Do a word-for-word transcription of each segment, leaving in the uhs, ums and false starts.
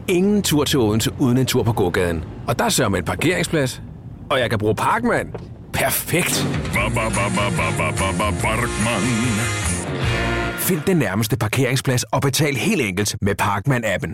ingen tur til Odense uden en tur på gågaden. Og der sørger med en parkeringsplads. Og jeg kan bruge Parkman. Perfekt. Parkman. Find den nærmeste parkeringsplads og betal helt enkelt med Parkman-appen.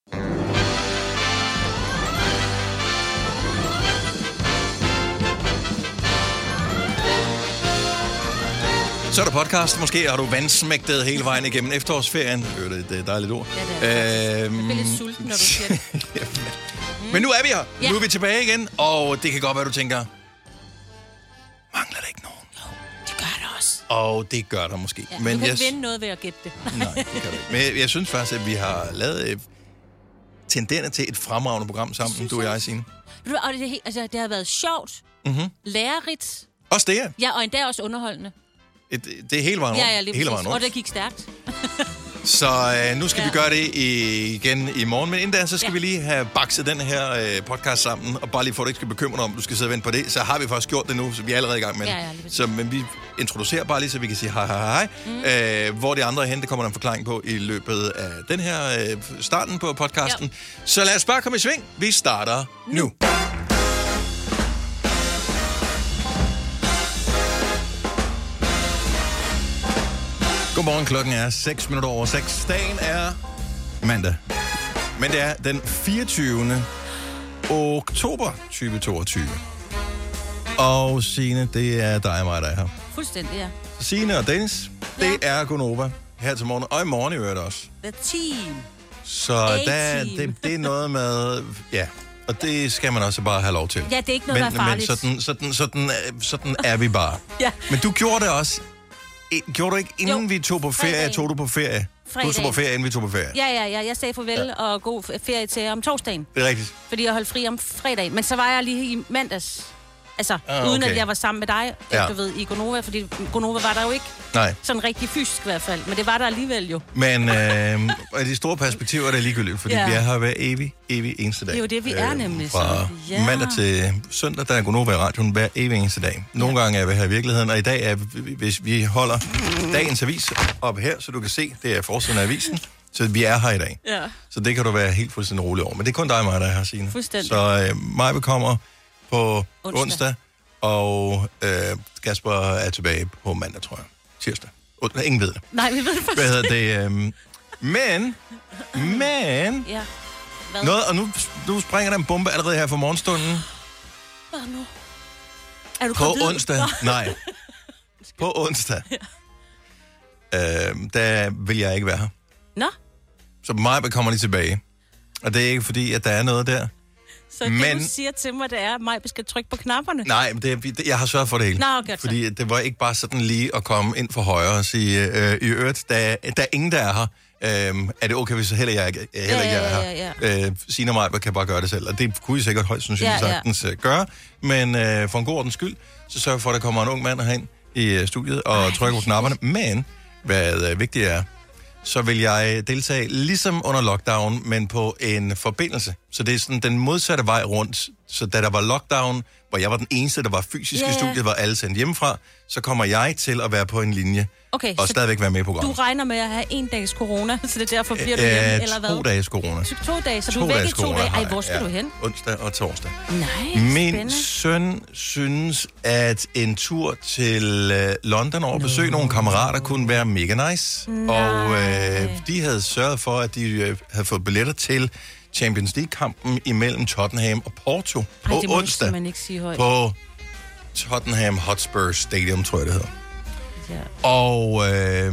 Så er der podcast. Måske har du vandsmægtet hele vejen igennem efterårsferien. Det er dejligt ord. Ja, det er øhm... Jeg bliver lidt sulten, når du siger det. mm. Men nu er vi her. Ja. Nu er vi tilbage igen. Og det kan godt være, du tænker, mangler der ikke nogen? Jo, det gør der også. Og det gør der måske. Ja, men du kan jeg... ikke vinde noget ved at gætte det. Nej, det kan du ikke. Men jeg, jeg synes faktisk, at vi har lavet øh, tenderende til et fremragende program sammen, du og jeg, Signe. Og det, altså, det har været sjovt, mm-hmm. lærerigt. Også det, ja. Ja, og endda også underholdende. Et, det er hele vejen rundt. Ja, ja, lige hele præcis. Og det gik stærkt. Så øh, nu skal ja. vi gøre det i, igen i morgen. Men inden da, så skal ja. vi lige have bakset den her øh, podcast sammen. Og bare lige for, at du ikke skal bekymre dig om, du skal sidde og vente på det. Så har vi faktisk gjort det nu, så vi er allerede i gang med det. Ja, ja, så, men vi introducerer bare lige, så vi kan sige hej, hej, hej. Mm. Øh, hvor de andre er henne, det kommer der en forklaring på i løbet af den her øh, starten på podcasten. Ja. Så lad os bare komme i sving. Vi starter nu. nu. Godmorgen, klokken er seks minutter over seks. Dagen er mandag. Men det er den fireogtyvende oktober tyve toogtyve. Og Signe, det er dig og mig, der er her. Fuldstændig, ja. Signe og Dennis, ja. det er Gonova her til morgen. Og i morgen i øvrigt også. The team. Så der, det, det er noget med... Ja, og det skal man også bare have lov til. Ja, det er ikke noget, men, der er farligt. Men sådan, sådan, sådan, sådan er vi bare. Ja. Men du gjorde det også... Gjorde du ikke, inden jo, vi tog på ferie, fredagen. tog du på ferie? Fredagen. Du tog på ferie, inden vi tog på ferie? Ja, ja, ja. Jeg sagde farvel ja. og god ferie til om torsdagen. Det er rigtigt. Fordi jeg holdt fri om fredag. Men så var jeg lige i mandags. Altså, ah, okay. uden at jeg var sammen med dig, ja. du ved, i Gonova. Fordi Gonova var der jo ikke. Nej. Sådan rigtig fysisk i hvert fald. Men det var der alligevel jo. Men øh, de store perspektiver er det ligegyldigt. Fordi ja. vi er her hver evig, evig eneste dag. Det er jo det, vi er nemlig. Fra ja. mandag til søndag, der er Gonova i radioen hver evig eneste dag. Nogle ja. gange er vi her i virkeligheden. Og i dag er, hvis vi holder dagens avis op her, så du kan se, det er forsiden af avisen. Så vi er her i dag. Ja. Så det kan du være helt fuldstændig rolig over. Men det er kun dig og mig, der er her, Signe. Fuldstændig. Så øh, Maja kommer på onsdag, onsdag og øh, Kasper er tilbage på mandag, tror jeg. Tirsdag. Uh, ingen ved det. Nej, vi ved det faktisk. Hvad hedder det? Øh, men, men... Ja. Hvad? Noget, og nu, nu springer der en bombe allerede her for morgenstunden. Hvad nu? Er du på onsdag? Nej. På onsdag. Ja. Øh, der vil jeg ikke være her. Nå? Så Maja kommer lige tilbage. Og det er ikke fordi, at der er noget der. Så det, men, du siger til mig, det er, at Maja skal trykke på knapperne? Nej, det, det, jeg har sørget for det hele. Nå, okay, fordi det var ikke bare sådan lige at komme ind for højre og sige, øh, i øvrigt, der, der er ingen, der er her. Øh, er det okay, hvis heller jeg ikke heller ja, ja, ja, ja. er her? Øh, Signe og Maja kan bare gøre det selv. Og det kunne I sikkert højst sandsynligt ja, ja. sagtens gøre. Men øh, for en god ordens skyld, så sørger for, at der kommer en ung mand herhen i studiet og Ej, trykker på knapperne. Men hvad øh, vigtigt er, så vil jeg deltage ligesom under lockdown, men på en forbindelse. Så det er sådan den modsatte vej rundt. Så da der var lockdown, hvor jeg var den eneste, der var fysisk yeah. i studiet, var alle sendt hjemmefra, så kommer jeg til at være på en linje okay, og stadigvæk være med i programmet. Du regner med at have en dags corona, så det derfor bliver du hjemme, Æh, eller hvad? To dages corona. To, to dage, så to du er væk i to dage. Ej, hvor skal ja, du hen? Onsdag og torsdag. Nej, Min spændende. søn synes, at en tur til uh, London over at besøge no. nogle kammerater kunne være mega nice. Nej. Og uh, de havde sørget for, at de uh, havde fået billetter til Champions League-kampen imellem Tottenham og Porto på Ej, onsdag ikke sige højt. på Tottenham Hotspur Stadium, tror jeg det hedder. Ja. Og øh,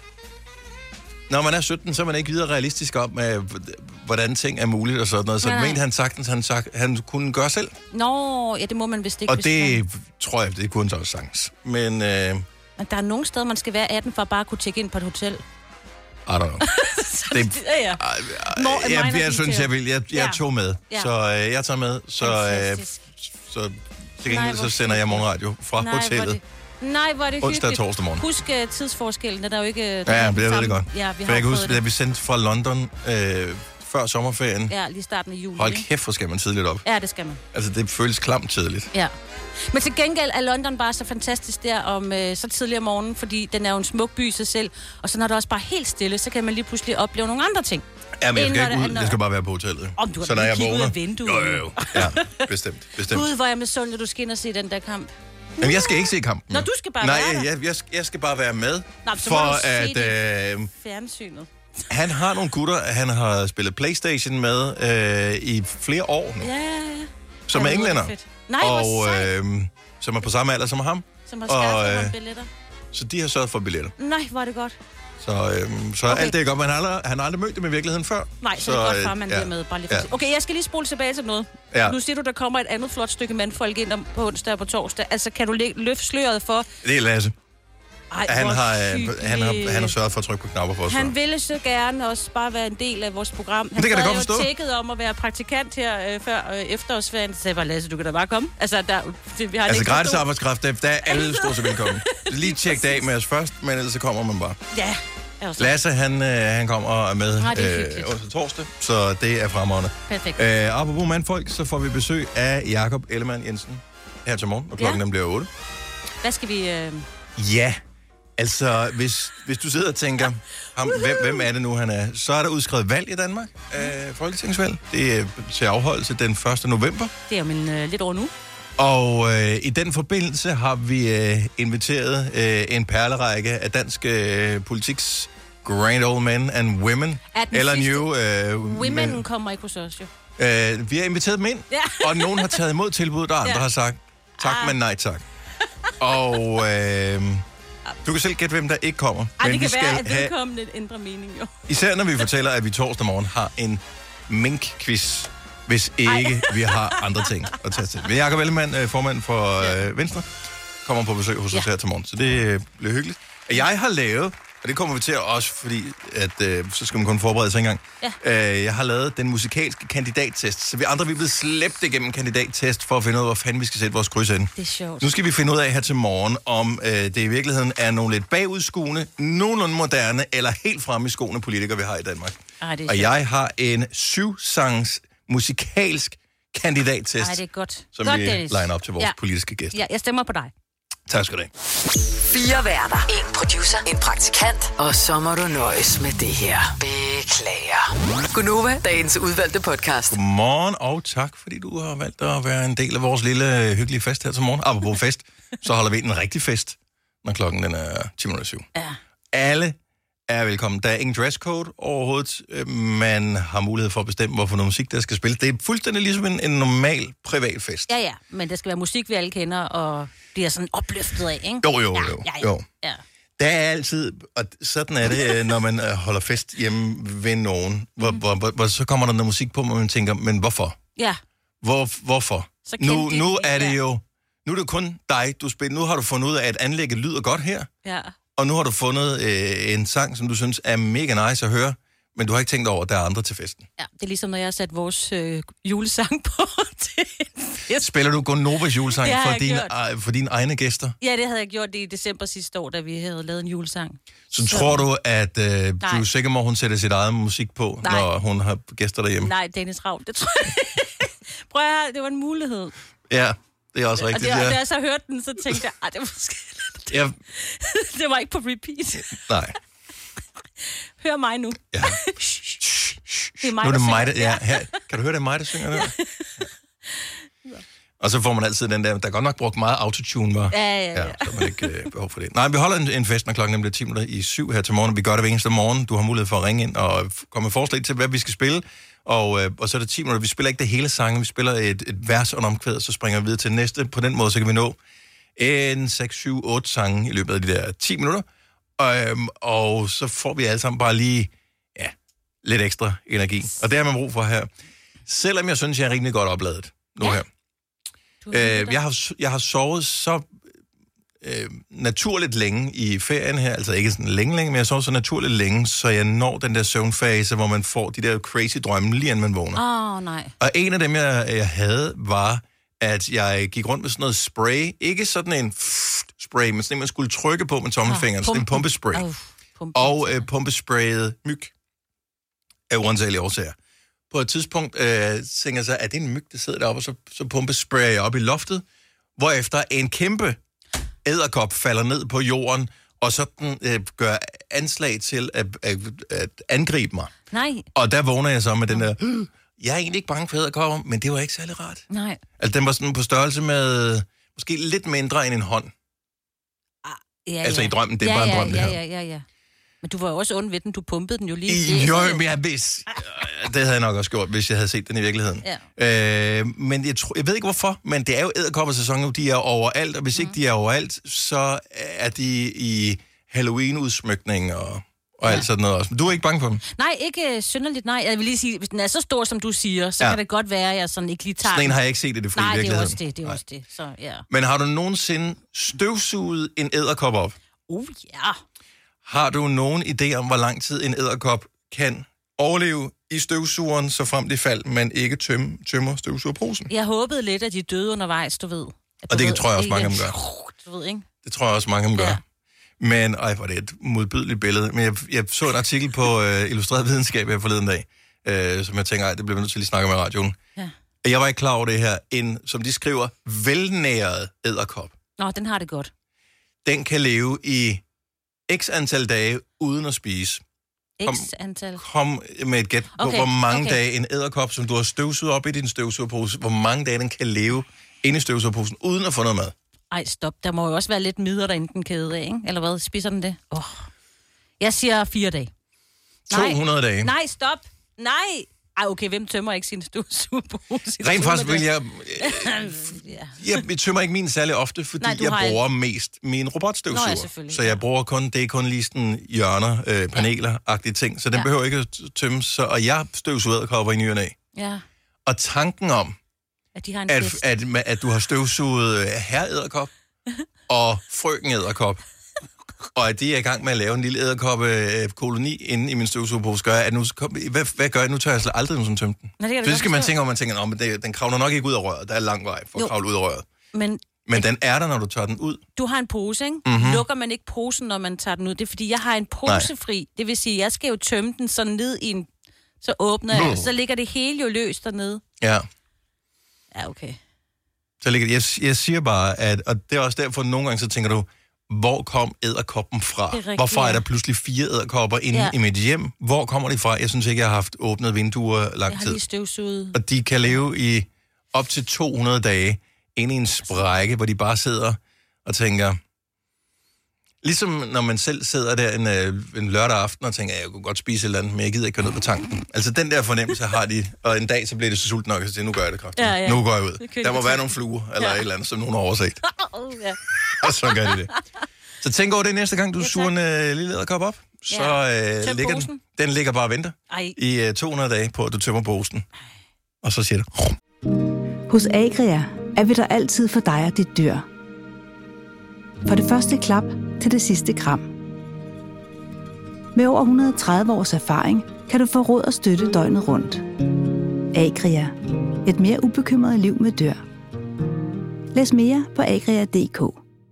når man er sytten, så er man ikke videre realistisk om, øh, hvordan ting er muligt og sådan noget. Så det mente han sagtens, han, sagt, han kunne gøre selv. Nå, ja, det må man vist ikke. Og det man... tror jeg, det kunne så også sagtens. Men, øh, Men der er nogle steder, man skal være atten for at bare kunne tjekke ind på et hotel. I don't know. det, ja, ja. Må, jeg, jeg, jeg synes, jeg vil. Jeg, jeg ja. tog med. Ja. Så øh, jeg tager med. Så, øh, så til gengæld så sender jeg morgenradio fra Nej, hotellet. Nej, hvor er det onsdag hyggeligt. og torsdag morgen. Husk uh, tidsforskellen, der er jo ikke... Ja, ja, det ved det godt. Ja, vi for jeg kan huske, da vi sendte fra London øh, før sommerferien. Ja, lige starten af juli. Hold kæft, hvor skal man tidligt op. Ja, det skal man. Altså, det føles klamt tidligt. Ja. Men til gengæld er London bare så fantastisk der om øh, så tidlig om morgenen, fordi den er jo en smuk by i sig selv, og så når det også bare helt stille, så kan man lige pludselig opleve nogle andre ting. Ja, men jeg skal ikke ud, jeg skal bare være på hotellet. Om du har så når jeg kigget ud vågner... af vinduet. Jo, jo, jo. Ja, bestemt, bestemt. Gud, hvor er jeg med sund, at du skal ind og se den der kamp. Jamen, jeg skal ikke se kampen. Nå, du skal bare Nej, være der. Nej, jeg, jeg, jeg skal bare være med. Nå, så for må du at... se det øh, fjernsynet. Han har nogle gutter, han har spillet PlayStation med øh, i flere år nu. Ja, ja, ja. Som er englænder. Nej, og øh, som er på samme alder som ham. Som har skaffet ham billetter. Så de har sørget for billetter. Nej, hvor er det godt. Så, øh, så okay. alt det er godt, men han har aldrig, han har aldrig mødt dem i virkeligheden før. Nej, så, så det er godt for, at man ja, bliver med. Bare lige ja. Okay, jeg skal lige spole tilbage til noget. Ja. Nu siger du, der kommer et andet flot stykke mandfolk ind om, på onsdag og på torsdag. Altså, kan du løfte sløret for... Det er Lasse. Ej, han, har, han, har, han har sørget for at trykke på knapper for os. Han ville så gerne også bare være en del af vores program. Han det kan jeg godt forstå. Han tækket om at være praktikant her øh, før øh, efterårsferien. Så sagde bare, Lasse, du kan da bare komme. Altså, der, det, vi har altså gratis arbejdskraft, der, der er alle stort så velkommen. Lige tjek det af med os først, men ellers så kommer man bare. Ja. Lasse, han, øh, han kommer og er med øh, onsdag torsdag, så det er fremragende. Perfekt. Øh, apropos mandfolk, så får vi besøg af Jakob Ellemann Jensen her til morgen, og klokken ja. bliver otte. Hvad skal vi... Øh... Ja, altså, hvis, hvis du sidder og tænker, ham, hvem, hvem er det nu, han er, så er der udskrevet valg i Danmark, øh, folketingsvalg. Det er til afholdelse den første november. Det er jo men, øh, lidt over nu. Og øh, i den forbindelse har vi øh, inviteret øh, en perlerække af dansk øh, politiks grand old men and women. Eller new... Øh, women men, kommer ikke hos os, jo. Øh, vi har inviteret dem ind, ja. og nogen har taget imod tilbuddet, og andre ja. har sagt tak, ah. men nej tak. Og øh, du kan selv gætte, hvem der ikke kommer. Ej, men det kan vi være, at vedkommende ændrer mening, jo. Især når vi fortæller, at vi torsdag morgen har en mink-quiz, hvis ikke Ej. vi har andre ting at tage til. Men Jakob Ellemann, formand for ja. øh, Venstre, kommer på besøg hos os ja. her til morgen, så det øh, bliver hyggeligt. Jeg har lavet, og det kommer vi til også, fordi at, øh, så skal man kun forberede sig engang. Ja. Øh, jeg har lavet den musikalske kandidattest, så vi andre vi er blevet slæbt igennem kandidattest for at finde ud af, hvor fanden vi skal sætte vores kryds ind. Det er sjovt. Nu skal vi finde ud af her til morgen, om øh, det i virkeligheden er nogle lidt bagudskuende, nogenlunde moderne, eller helt fremme i skoene politikere, vi har i Danmark. Ej, det er og jeg har en syv-sangs musikalsk kandidattest, Ej, det er godt. som godt, vi Dennis. liner op til vores ja. politiske gæster. Ja, jeg stemmer på dig. Tak skal du have. Fire værter. En producer. En praktikant. Og så må du nøjes med det her. Beklager. Gunova, dagens udvalgte podcast. Godmorgen, og tak, fordi du har valgt at være en del af vores lille hyggelige fest her til morgen. Apropos fest, så holder vi en rigtig fest, når klokken den er ti minutter syv. Ja. Alle er velkommen. Der er ingen dresscode overhovedet. Man har mulighed for at bestemme, hvorfor noget musik, der skal spille. Det er fuldstændig ligesom en, en normal privat fest. Ja, ja, men det skal være musik, vi alle kender, og bliver sådan opløftet af, ikke? Jo, jo, jo. Ja, ja, jo. ja. Der er altid, og sådan er det, når man holder fest hjemme ved nogen, hvor, mm. hvor, hvor, hvor så kommer der noget musik på, hvor man tænker, men hvorfor? Ja. Hvor, hvorfor? Så nu, nu er det jo, nu er det kun dig, du spiller. Nu har du fundet ud af, at anlægget lyder godt her. Ja. Og nu har du fundet øh, en sang, som du synes er mega nice at høre, men du har ikke tænkt over, at der er andre til festen. Ja, det er ligesom, når jeg har sat vores øh, julesang på til en fest. Spiller du Gonovas julesang for, din, øh, for dine egne gæster? Ja, det havde jeg gjort i december sidste år, da vi havde lavet en julesang. Så, Så tror du, at øh, du er sikker må, hun sætter sit eget musik på, nej. når hun har gæster derhjemme? Nej, Dennis Ravn, det tror jeg. Prøv at høre, det var en mulighed. Ja, det er også rigtigt. Og, det, og da jeg så hørte den, så tænkte jeg, at det var måske... Ja. Det var ikke på repeat. Nej. Hør mig nu. Ja. Det er mig, nu er det der mig, der, ja, her. Kan du høre, det er mig, der synger der? Ja. Og så får man altid den der, der er godt nok brugt meget autotune, var. Ja, ja, ja. ja så har man ikke øh, behov for det. Nej, vi holder en, en fest, når klokken nemlig ti minutter i syv her til morgen. Vi gør det hver eneste morgen. Du har mulighed for at ringe ind og komme med forslag til, hvad vi skal spille. Og, øh, og så er det ti minutter. Vi spiller ikke det hele sangen. Vi spiller et, et vers og en omkvæd, og så springer vi videre til næste. På den måde, så kan vi nå en seks, syv, otte sange i løbet af de der ti minutter. Og, øhm, og så får vi alle sammen bare lige, ja, lidt ekstra energi. Og det har man brug for her. Selvom jeg synes, jeg er rimelig godt opladet nu ja. her. Øh, jeg, har, jeg har sovet så øh, naturligt længe i ferien her, altså ikke sådan længe længe, men jeg sover så naturligt længe, så jeg når den der søvnfase, hvor man får de der crazy drømme, lige inden man vågner. Åh, oh, nej. Og en af dem, jeg, jeg havde, var, at jeg gik rundt med sådan noget spray. Ikke sådan en spray, men sådan en, man skulle trykke på med tommelfingeren. Oh, sådan en pumpespray. Oh, pumpe. Og øh, pumpesprayet myg af uansagelige årsager. på et tidspunkt øh, tænker jeg så, er det en myg, der sidder deroppe, og så, så pumpesprayer jeg op i loftet, hvorefter en kæmpe edderkop falder ned på jorden, og sådan øh, gør anslag til at, at, at angribe mig. Nej. Og der vågner jeg så med den der, jeg er egentlig ikke bange for edderkopper, men det var ikke særlig rart. Nej. Altså, den var sådan på størrelse med, måske lidt mindre end en hånd. Ah, ja, altså ja. i drømmen, det er ja, bare en ja, drøm, det her. ja, ja, ja, ja. Men du var jo også ond ved den, du pumpede den jo lige. I, jo, men jeg vidste, det havde jeg nok også gjort, hvis jeg havde set den i virkeligheden. Ja. Øh, men jeg, tro, jeg ved ikke hvorfor, men det er jo edderkoppersæson nu, de er overalt, og hvis mm. ikke de er overalt, så er de i Halloween-udsmykning og, og ja. alt sådan noget også. Men du er ikke bange for dem? Nej, ikke synderligt, nej. Jeg vil lige sige, hvis den er så stor, som du siger, så ja. kan det godt være, at jeg sådan ikke lige tager sådan en har jeg ikke set i det frie virkeligheden. Nej, det er også det, det er også det. Så, ja. Men har du nogensinde støvsuget en edderkop op? Uh, ja. Har du nogen idé om, hvor lang tid en edderkop kan overleve i støvsugeren, så frem det fald, man ikke tøm, tømmer støvsugerposen? Jeg håbede lidt, at de døde undervejs, du ved. Og det ved, tror jeg også, mange af dem gør. Du ved, ikke? Det tror jeg også, mange af dem gør. Ja. Men, ej, hvor det er et modbydeligt billede. Men jeg, jeg så en artikel på uh, Illustreret Videnskab her forleden dag, uh, som jeg tænker, ej, det bliver vi nødt til at lige snakke med i radioen. Ja. Jeg var ikke klar over det her. En, som de skriver, velnæret edderkop. Nå, den har det godt. Den kan leve i x antal dage uden at spise. Kom, x antal? Kom med et gæt på, okay, hvor mange okay. dage en edderkop, som du har støvsuget op i din støvsugerpose, hvor mange dage den kan leve inde i støvsugerposen, uden at få noget mad. Ej, stop. Der må jo også være lidt midler derinde, den kæde af, ikke? Eller hvad? Spiser den det? Oh. Jeg siger fire dage. to hundrede Nej. dage. Nej, stop. Nej. Ej, okay, hvem tømmer ikke sin støvsugerpose? Rent faktisk vil jeg... Øh, jeg, jeg tømmer ikke min særlig ofte, fordi Nej, jeg bruger en... mest min robotstøvsuger. Nå, ja, så jeg bruger kun, det er kun lige sådan hjørner, øh, paneler-agtige ting, så den ja. behøver ikke at tømmes. Så, og jeg støvsuger edderkopper i ny og næ. Ja. Og tanken om, at, de har en at, at, at, at du har støvsuget herre-edderkop og frøken-edderkop, og at de er i gang med at lave en lille edderkoppe-koloni inde i min støvsugerpose, gør at nu, hvad, hvad gør jeg? Nu tør jeg slet aldrig nogen tømme den. Nej, det, det skal man tænke om, man tænker, oh, men det, den kravler nok ikke ud af røret. Der er lang vej for at kravle ud af røret. Men, men den er der, når du tager den ud. Du har en pose, ikke? Mm-hmm. Lukker man ikke posen, når man tager den ud? Det er, fordi jeg har en posefri. Nej. Det vil sige, jeg skal jo tømme den sådan ned i en... Så åbner jeg, så ligger det hele jo løst dernede. Ja. Ja, okay. Så ligger, jeg, jeg siger bare, at... Og det er også derfor, at nogle gange så tænker du... Hvor kom edderkoppen fra? Er rigtigt, Hvorfor er der pludselig fire edderkopper inde ja. i mit hjem? Hvor kommer de fra? Jeg synes ikke, jeg har haft åbnet vinduer lang tid. Jeg har lige støvsuget. Og de kan leve i op til to hundrede dage inde i en sprække, hvor de bare sidder og tænker... Ligesom når man selv sidder der en, en lørdag aften og tænker, jeg kunne godt spise et eller andet, men jeg gider ikke køre ned på tanken. Altså den der fornemmelse har de, og en dag så bliver det så sulten nok, at nu gør jeg det kraftigt. Ja, ja. Nu går jeg ud. Der må være nogle fluer eller ja. et eller andet, som nogen har overset. ja. Og så gør de det. Så tænk over det næste gang, du ja, suger en uh, lille edderkop op. Så ja. uh, ligger den, den ligger bare og venter Ej. i uh, to hundrede dage på, at du tømmer posen. Og så siger det. Hos Agria er vi der altid for dig og dit dyr. For det første klap til det sidste kram. Med over et hundrede og tredive års erfaring kan du få råd og støtte døgnet rundt. Agria. Et mere ubekymret liv med dyr. Læs mere på agria punktum d k.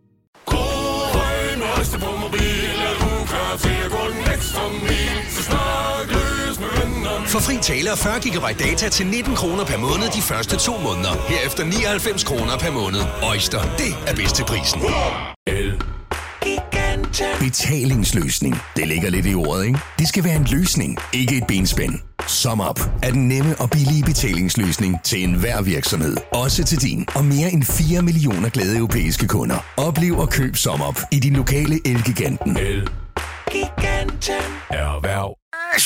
For fri tale og fyrre gigabyte data til nitten kroner per måned de første to måneder. Herefter nioghalvfems kroner per måned. Oyster, det er bedst til prisen. Betalingsløsning. Det ligger lidt i ordet, ikke? Det skal være en løsning, ikke et benspænd. SumUp er den nemme og billige betalingsløsning til enhver virksomhed. Også til din og mere end fire millioner glade europæiske kunder. Oplev og køb SumUp i din lokale Elgiganten. Elgiganten. Erhverv.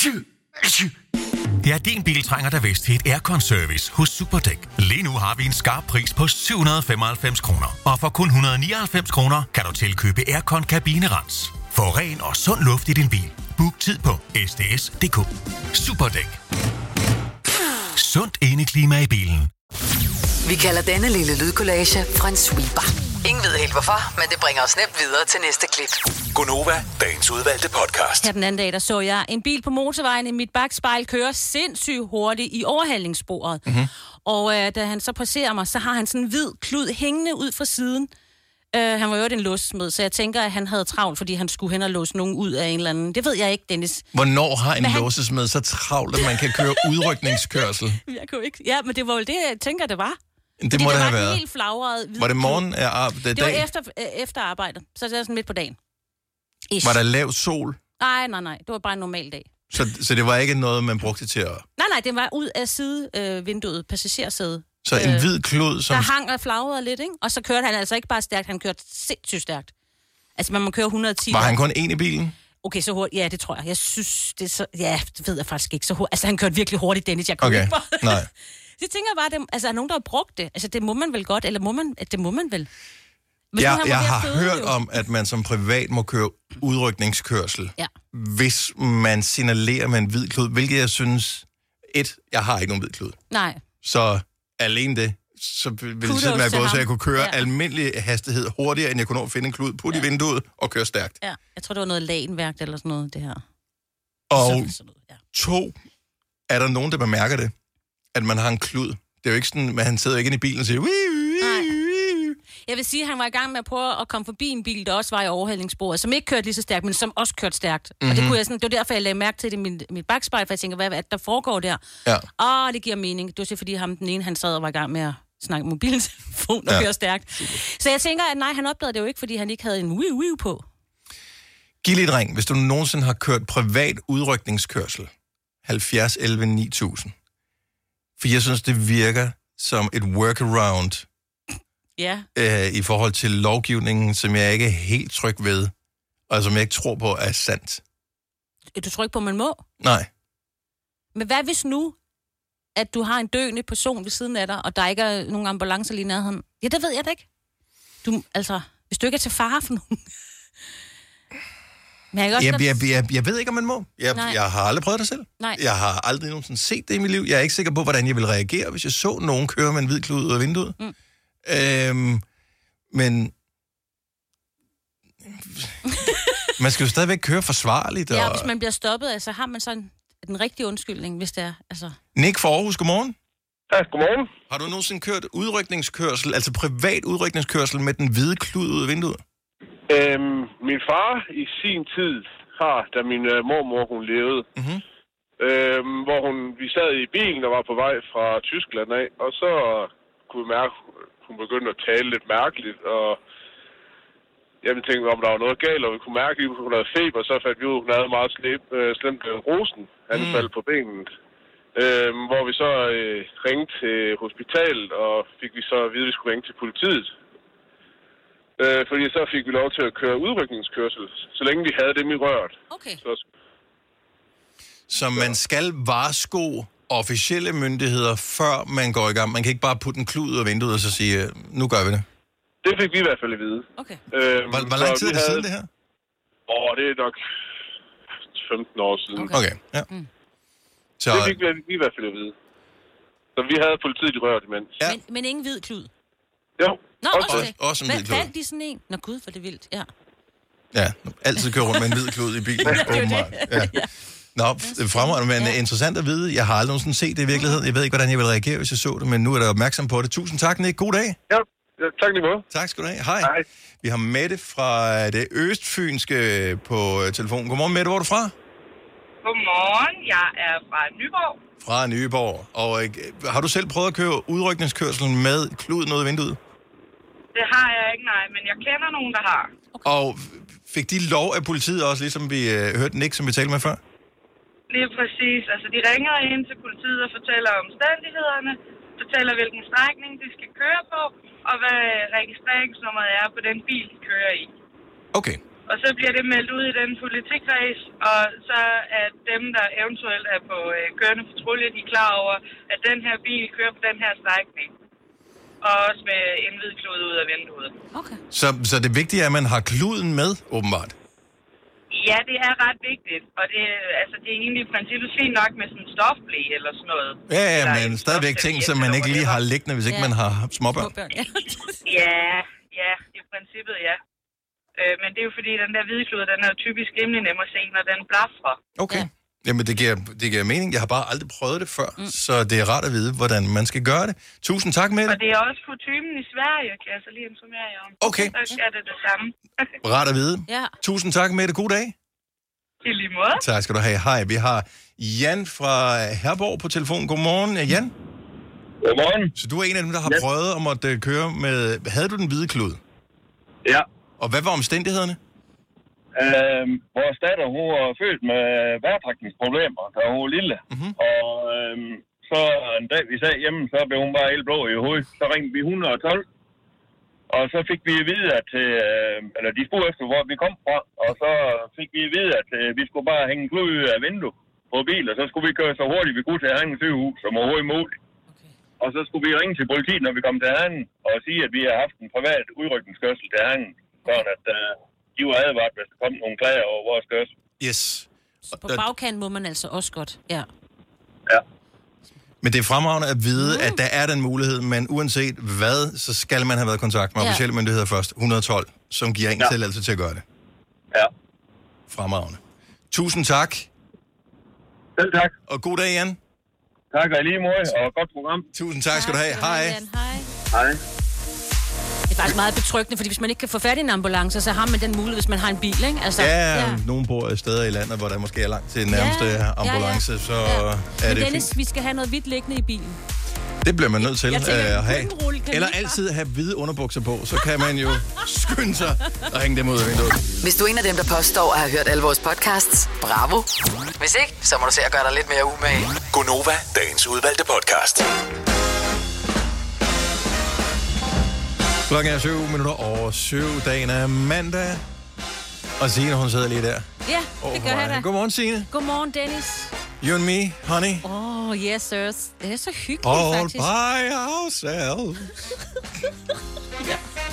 Det er din bil trænger der vist til et aircon-service hos Superdæk. Lige nu har vi en skarp pris på syv hundrede og femoghalvfems kroner. Og for kun et hundrede og nioghalvfems kroner kan du tilkøbe aircon-kabinerens. Få ren og sund luft i din bil. Book tid på s d s punktum d k. Superdæk. Sundt indeklima i bilen. Vi kalder denne lille lydkollage en sweeper. Ingen ved helt hvorfor, men det bringer os nemt videre til næste klip. Gonova, dagens udvalgte podcast. Her den anden dag, der så jeg en bil på motorvejen i mit bagspejl køre sindssygt hurtigt i overhalingssporet. Mm-hmm. Og øh, da han så passerer mig, så har han sådan en hvid klud hængende ud fra siden. Øh, han var jo en låssmed, så jeg tænker, at han havde travlt, fordi han skulle hen og låse nogen ud af en eller anden. Det ved jeg ikke, Dennis. Hvornår har en han... låsesmed så travlt, at man kan køre udrykningskørsel? Jeg kunne ikke. Ja, men det var jo det, jeg tænker, det var. Det fordi må det, det have været. Helt flagret. Var det morgen af ar- det, det var efter, efter arbejde, så det er sådan midt på dagen. Ish. Var der lav sol? Nej, nej, nej. Det var bare en normal dag. Så, så det var ikke noget, man brugte til at... Nej, nej, det var ud af sidevinduet, øh, passagersæde. Så en øh, hvid klud, som... Der hang og flagrede lidt, ikke? Og så kørte han altså ikke bare stærkt, han kørte sindssygt stærkt. Altså, man må køre et hundrede og ti. Var han kun en i bilen? Okay, så hurtigt. Ja, det tror jeg. Jeg synes, det er så... Ja, det ved jeg faktisk ikke så hurtigt. Altså, han kørte virkelig hurtigt, Dennis. Jeg kunne okay. ikke bare... Nej. Det tænker jeg bare, det, altså, er nogen, der har brugt det? Altså, det må man vel godt, eller må man... Det må man vel? Hvis ja, jeg har føde, hørt jo. om, at man som privat må køre udrykningskørsel, ja. hvis man signalerer med en hvid klud, hvilket jeg synes... Et, jeg har ikke nogen hvid klud. Nej. Så alene det, så ville det simpelthen være gået, så jeg kunne køre ja. almindelig hastighed hurtigere, end jeg kunne nå at finde en klud, putte ja. i vinduet og køre stærkt. Ja, jeg tror, det var noget lagenværkt eller sådan noget, det her. Og sådan noget, ja. to, er der nogen, der bemærker det, at man har en klud? Det er jo ikke sådan, at han sidder ikke inde i bilen og siger... Wii, wii, wii. Jeg vil sige, at han var i gang med at prøve at komme forbi en bil, der også var i overhældningssporet, som ikke kørte lige så stærkt, men som også kørte stærkt. Mm-hmm. Og det, kunne jeg sådan, det var derfor, jeg lagde mærke til det i mit, mit bagspejl, for jeg tænker, hvad er der foregår der? Ja. Åh, det giver mening. Det var så fordi ham den ene, han sad og var i gang med at snakke mobiltelefon og ja. køre stærkt. Super. Så jeg tænker, at nej, han opdagede det jo ikke, fordi han ikke havde en wiu-wiu på. Giv lige et ring, hvis du nogensinde har kørt privat udrykningskørsel. halvfjerds elleve ni tusind. For jeg synes, det virker som et workaround ja. øh, i forhold til lovgivningen, som jeg ikke er helt tryg ved, og som jeg ikke tror på er sandt. Du tror ikke på, man må? Nej. Men hvad hvis nu, at du har en døende person ved siden af dig, og der ikke er nogen ambulancer lige nærheden? Ja, det ved jeg da ikke. Du, altså, hvis du ikke er til fare for nogen... Men jeg, jeg, jeg, jeg, jeg ved ikke, om man må. Jeg, jeg har aldrig prøvet det selv. Nej. Jeg har aldrig nogensinde set det i mit liv. Jeg er ikke sikker på, hvordan jeg vil reagere, hvis jeg så nogen køre med en hvid klud ud af vinduet. Mm. Øhm, men... man skal jo stadigvæk køre forsvarligt. Og... Ja, og hvis man bliver stoppet, altså har man sådan den rigtige undskyldning, hvis det er... Altså... Nick fra Aarhus, godmorgen. Ja, godmorgen. Har du nogensinde kørt udrykningskørsel, altså privat udrykningskørsel med den hvide klud ud af vinduet? Øhm, min far i sin tid har, da min øh, mormor hun levede, mm-hmm. øhm, hvor hun, vi sad i bilen og var på vej fra Tyskland af, og så kunne vi mærke, hun begyndte at tale lidt mærkeligt, og jeg tænkte, om der var noget galt, og vi kunne mærke, at hun havde feber, så fandt vi ud, at hun havde meget slem, øh, slemt rosen, anfald mm. på benet. Øhm, hvor vi så øh, ringte til hospitalet, og fik vi så at vide, at vi skulle ringe til politiet. Øh, fordi så fik vi lov til at køre udrykningskørsel, så længe vi havde dem i røret. Okay. Så, så man skal varsko officielle myndigheder, før man går i gang. Man kan ikke bare putte en klud ud af vinduet og så sige, nu gør vi det. Det fik vi i hvert fald at vide. Okay. Øhm, hvor, hvor lang tid er det havde... siden det her? Åh, det er nok femten år siden. Okay, okay. Ja. Mm. Så... Det fik vi i hvert fald at vide. Så vi havde politiet i røret imens. Ja. Men, men ingen hvid klud? Jo. Nå, også, også, også en hvid klud. Fandt de sådan en? Nå gud, for det er vildt, ja. Ja, altid kører rundt med en hvid klud i bilen. åbenbart. Ja. Ja. Nå, det er fremragende, men ja. interessant at vide. Jeg har aldrig nogensinde set det i virkeligheden. Jeg ved ikke, hvordan jeg ville reagere, hvis jeg så det, men nu er der opmærksom på det. Tusind tak, Nick. God dag. Ja, ja tak lige måde. Tak skal du have. Hej. Hej. Vi har Mette fra det østfynske på telefonen. Godmorgen, Mette. Hvor er du fra? Godmorgen. Jeg er fra Nyborg. Fra Nyborg. Og øh, har du selv prøvet at køre udrykningskørselen med kluden ud af vinduet? Det har jeg ikke, nej, men jeg kender nogen, der har. Okay. Og fik de lov af politiet også, ligesom vi øh, hørte Nick, som vi talte med før? Lige præcis. Altså, de ringer ind til politiet og fortæller omstændighederne, fortæller, hvilken strækning de skal køre på, og hvad registreringsnummeret er på den bil, de kører i. Okay. Og så bliver det meldt ud i den politikreds, og så er dem, der eventuelt er på øh, kørende patrulje, de er klar over, at den her bil kører på den her strækning. Og også med en hvid klud ud af vinduet. Okay. Så, så det vigtige er, at man har kluden med, åbenbart? Ja, det er ret vigtigt. Og det, altså, det er egentlig i princippet fint nok med sådan en stofblæ eller sådan noget. Ja, ja, men stadigvæk ting, som man ikke lige har liggende, hvis ikke ja. man har småbørn. småbørn ja. ja, ja, i princippet ja. Øh, men det er jo fordi, den der hvide klud, den er jo typisk rimelig nem at se, når den blafrer. Okay. Jamen, det giver, det giver mening. Jeg har bare aldrig prøvet det før, mm. så det er rart at vide, hvordan man skal gøre det. Tusind tak, Mette. Og det er også kutymen i Sverige, kan jeg så lige informere jer om. Okay. Så er det det samme. Rart at vide. Ja. Tusind tak, Mette. God dag. I lige måde. Tak skal du have. Hej, vi har Jan fra Herborg på telefon. Godmorgen, Jan. Godmorgen. Så du er en af dem, der har yes. prøvet at måtte køre med... Havde du den hvide klud? Ja. Og hvad var omstændighederne? Øhm, vores datter, hun var født med vejrtrækningsproblemer, da hun var lille. Mm-hmm. Og øhm, så en dag, vi sad hjemme, så blev hun bare helt blå i hovedet. Så ringte vi et hundrede og tolv. Og så fik vi at vide, at... Øh, eller de spurgte efter, hvor vi kom fra. Og så fik vi at vide, at øh, vi skulle bare hænge klud ud af vinduet på bil. Og så skulle vi køre så hurtigt, vi kunne til Herning sygehus, som overhovedet muligt. Okay. Og så skulle vi ringe til politiet, når vi kom til Herning, og sige, at vi har haft en privat udrykningskørsel til Herning. Sådan at... Øh, de var advaret, hvis der kom nogle klager over vores kørsel. Yes. Så på bagkanten må man altså også godt, ja. Ja. Men det er fremragende at vide, mm. at der er den mulighed, men uanset hvad, så skal man have været i kontakt med ja. officielle myndigheder først. et hundrede og tolv, som giver en ja. tilladelse til at gøre det. Ja. Fremragende. Tusind tak. Selv tak. Og god dag, Jan. Tak, og lige måde, og godt program. Tusind tak, tak skal du have. Hej. Hej. Hej. Det er faktisk meget betryggende, fordi hvis man ikke kan få fat i en ambulance, så har man den mulighed, hvis man har en bil, ikke? Altså, ja, ja, nogen bor steder i landet, hvor der måske er langt til den nærmeste ja, ambulance, ja, ja. så ja. er Men det Dennis, fint. vi skal have noget hvidt liggende i bilen. Det bliver man nødt til tænker, at have. Eller altid have hvide underbukser på, så kan man jo skynde sig og hænge dem ud af vinduet. Hvis du er en af dem, der påstår at have hørt alle vores podcasts, bravo. Hvis ikke, så må du se at gøre dig lidt mere umage. Gonova, dagens udvalgte podcast. Klokken er syv minutter over syv. Dagen er mandag. Og Signe, hun sidder lige der. Ja, det gør jeg da. Godmorgen, Signe. Godmorgen, Dennis. You and me, honey. Oh, yes, sirs. Det er så hyggeligt, All faktisk. All by ourselves. Ja.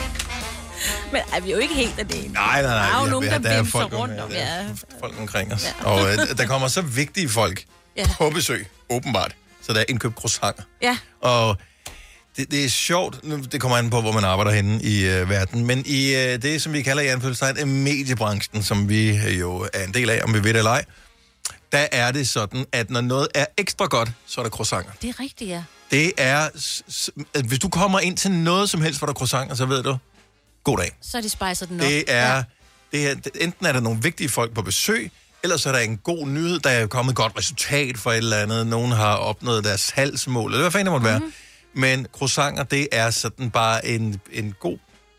Men er vi jo ikke helt af det? Nej, nej, nej. Der er jo ja, nogen, ja, der, der vimser folk rundt om. Ja, Ja. folk omkring os. Ja. Og øh, der kommer så vigtige folk ja. på besøg, åbenbart. Så der er indkøbt croissanter. Ja. Og det, det er sjovt, nu, det kommer an på, hvor man arbejder henne i øh, verden, men i øh, det, som vi kalder i anfølgelsestegn, mediebranchen, som vi øh, jo er en del af, om vi ved det eller ej, der er det sådan, at når noget er ekstra godt, så er der croissanter. Det er rigtigt, ja. Det er, at hvis du kommer ind til noget som helst, hvor der er croissanter, så ved du, god dag. Så er de spejset den op. Det er, ja. det er, enten er der nogle vigtige folk på besøg, eller så er der en god nyhed, der er kommet et godt resultat for et eller andet. Nogen har opnået deres salgsmål, eller hvad fanden det måtte være. Mm-hmm. Men croissanter, det er sådan bare en, en god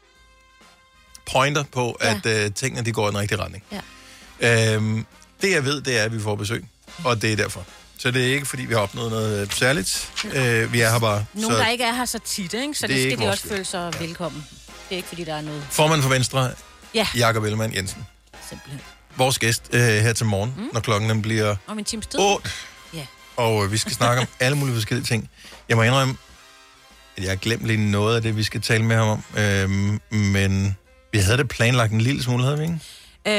pointer på, ja. at uh, tingene de går i den rigtige retning. Ja. Øhm, det jeg ved, det er, at vi får besøg, og det er derfor. Så det er ikke, fordi vi har opnået noget særligt. Øh, vi er her bare. Nogen, så der ikke er her så tit, ikke? Så det, det skal de også føle sig ja. velkommen. Det er ikke, fordi der er noget... Formand for Venstre, ja. Jakob Ellemann Jensen. Simpelthen. Vores gæst øh, her til morgen, mm. når klokken bliver om en times tid. otte. Ja. Og øh, vi skal snakke om alle mulige forskellige ting. Jeg må indrømme, at jeg har glemt lige noget af det, vi skal tale med ham om. Øhm, men vi havde det planlagt en lille smule, havde vi ikke?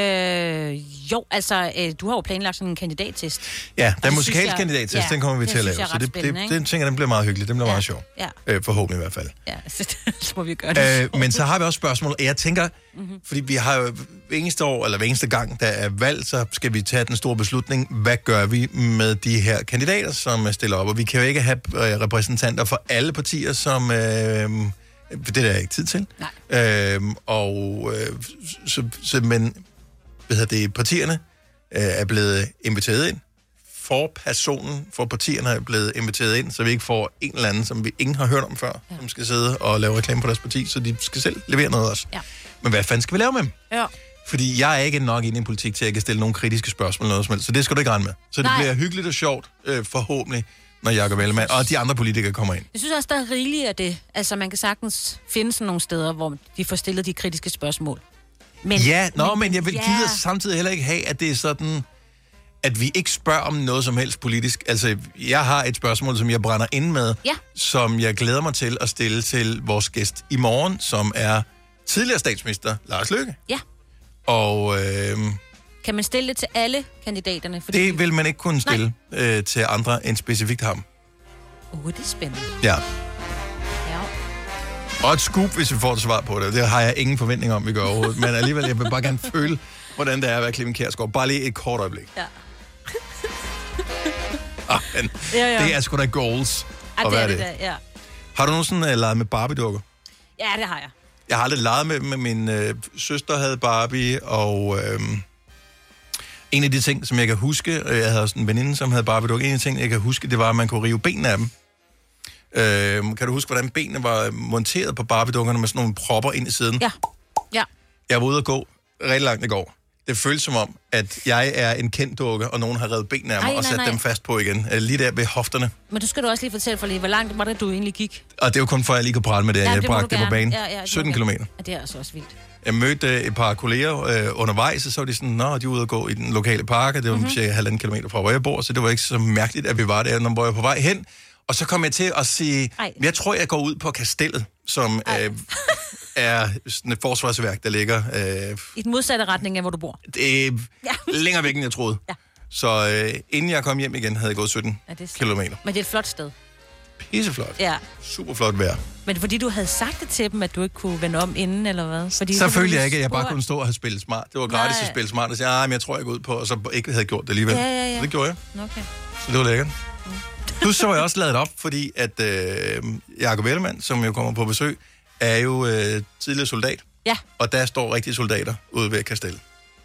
Øh, jo, altså, øh, du har jo planlagt sådan en kandidattest. Ja, den musikalske kandidattest, ja, den kommer vi til at lave. Så det, det, den ting, den bliver meget hyggelig, den bliver ja. meget sjov. Ja. Øh, forhåbentlig i hvert fald. Ja, så må vi gøre det. Øh, men så har vi også spørgsmål. Jeg tænker, mm-hmm. fordi vi har jo hver eneste år, eller hver eneste gang, der er valg, så skal vi tage den store beslutning. Hvad gør vi med de her kandidater, som stiller op? Og vi kan jo ikke have repræsentanter for alle partier, som... Øh, det er der ikke tid til. Nej. Øh, og øh, så, så, men... hvad hedder det, partierne øh, er blevet inviteret ind. For personen, for partierne er blevet inviteret ind, så vi ikke får en eller anden, som vi ingen har hørt om før, ja. som skal sidde og lave reklame på deres parti, så de skal selv levere noget også. Ja. Men hvad fanden skal vi lave med dem? Ja. Fordi jeg er ikke nok inde i politik til, at jeg kan stille nogle kritiske spørgsmål eller noget som helst, så det skal du ikke regne med. Så det Nej. bliver hyggeligt og sjovt, øh, forhåbentlig, når Jakob Ellemann og de andre politikere kommer ind. Jeg synes også, der er rigeligt af det. Altså, man kan sagtens finde sådan nogle steder, hvor de får stillet de kritiske spørgsmål. Men, ja, nå, men, men jeg vil ja. gider samtidig heller ikke have, at det er sådan, at vi ikke spørger om noget som helst politisk. Altså, jeg har et spørgsmål, som jeg brænder ind med, ja. som jeg glæder mig til at stille til vores gæst i morgen, som er tidligere statsminister Lars Løkke. Ja. Og... Øh, kan man stille det til alle kandidaterne? Fordi det vil man ikke kunne stille øh, til andre end specifikt ham. Åh, oh, det er spændende. Ja. Og et scoop, hvis vi får et svar på det. Det har jeg ingen forventning om, vi gør overhovedet. Men alligevel, jeg vil bare gerne føle, hvordan det er at være Clement Kjærsgaard. Bare lige et kort øjeblik. Ja. Men ja, ja. det er sgu da goals ja, at det være det. det. Der, ja. Har du nogensinde uh, leget med Barbie-dukker? Ja, det har jeg. Jeg har aldrig leget med dem, men min øh, søster havde Barbie, og øh, en af de ting, som jeg kan huske, øh, jeg havde også en veninde, som havde Barbie-dukker, en af de ting, jeg kan huske, det var, at man kunne rive benene af dem. Øh, kan du huske, hvordan benene var monteret på Barbie-dukkerne med sådan nogle propper ind i siden? Ja. ja. Jeg var ude at gå rigtig langt i går. Det føles som om, at jeg er en kendt dukke, og nogen har revet benene af mig Ej, og sat nej. dem fast på igen. Lige der ved hofterne. Men du skal du også lige fortælle for lige, hvor langt var det, du egentlig gik? Og det er jo kun for, at jeg lige kunne prale med det, ja, jeg det bragte det på banen. Ja, ja, sytten kilometer. Ja, det er altså også vildt. Jeg mødte et par kolleger øh, undervejs, og så var de sådan, nå, de er ude at gå i den lokale park, og det var mm-hmm. cirka halvanden kilometer fra, hvor jeg bor, så det var ikke så mærkeligt, at vi var der, når jeg var på vej hen. Og så kom jeg til at sige, Ej. jeg tror, jeg går ud på Kastellet, som øh, er sådan et forsvarsværk, der ligger... Øh, I den modsatte retning af, hvor du bor. Det er ja. længere væk, end jeg troede. Ja. Så øh, inden jeg kom hjem igen, havde jeg gået sytten ja, kilometer. Men det er et flot sted. Pisseflot. Ja. Super flot vejr. Men det er fordi, du havde sagt det til dem, at du ikke kunne vende om inden, eller hvad? Fordi så følte jeg ikke, at jeg bare kunne stå og have spillet smart. Det var gratis Nej. at spille smart, og sige, men jeg tror, jeg går ud på, og så ikke havde gjort det alligevel. Ja, ja, ja. Så det gjorde jeg. Okay. Så det var lækkert. Mm. Du så jeg også ladet op, fordi at øh, Jakob Ellemann, som jo kommer på besøg, er jo øh, tidligere soldat. Ja. Og der står rigtige soldater ude ved Kastellet.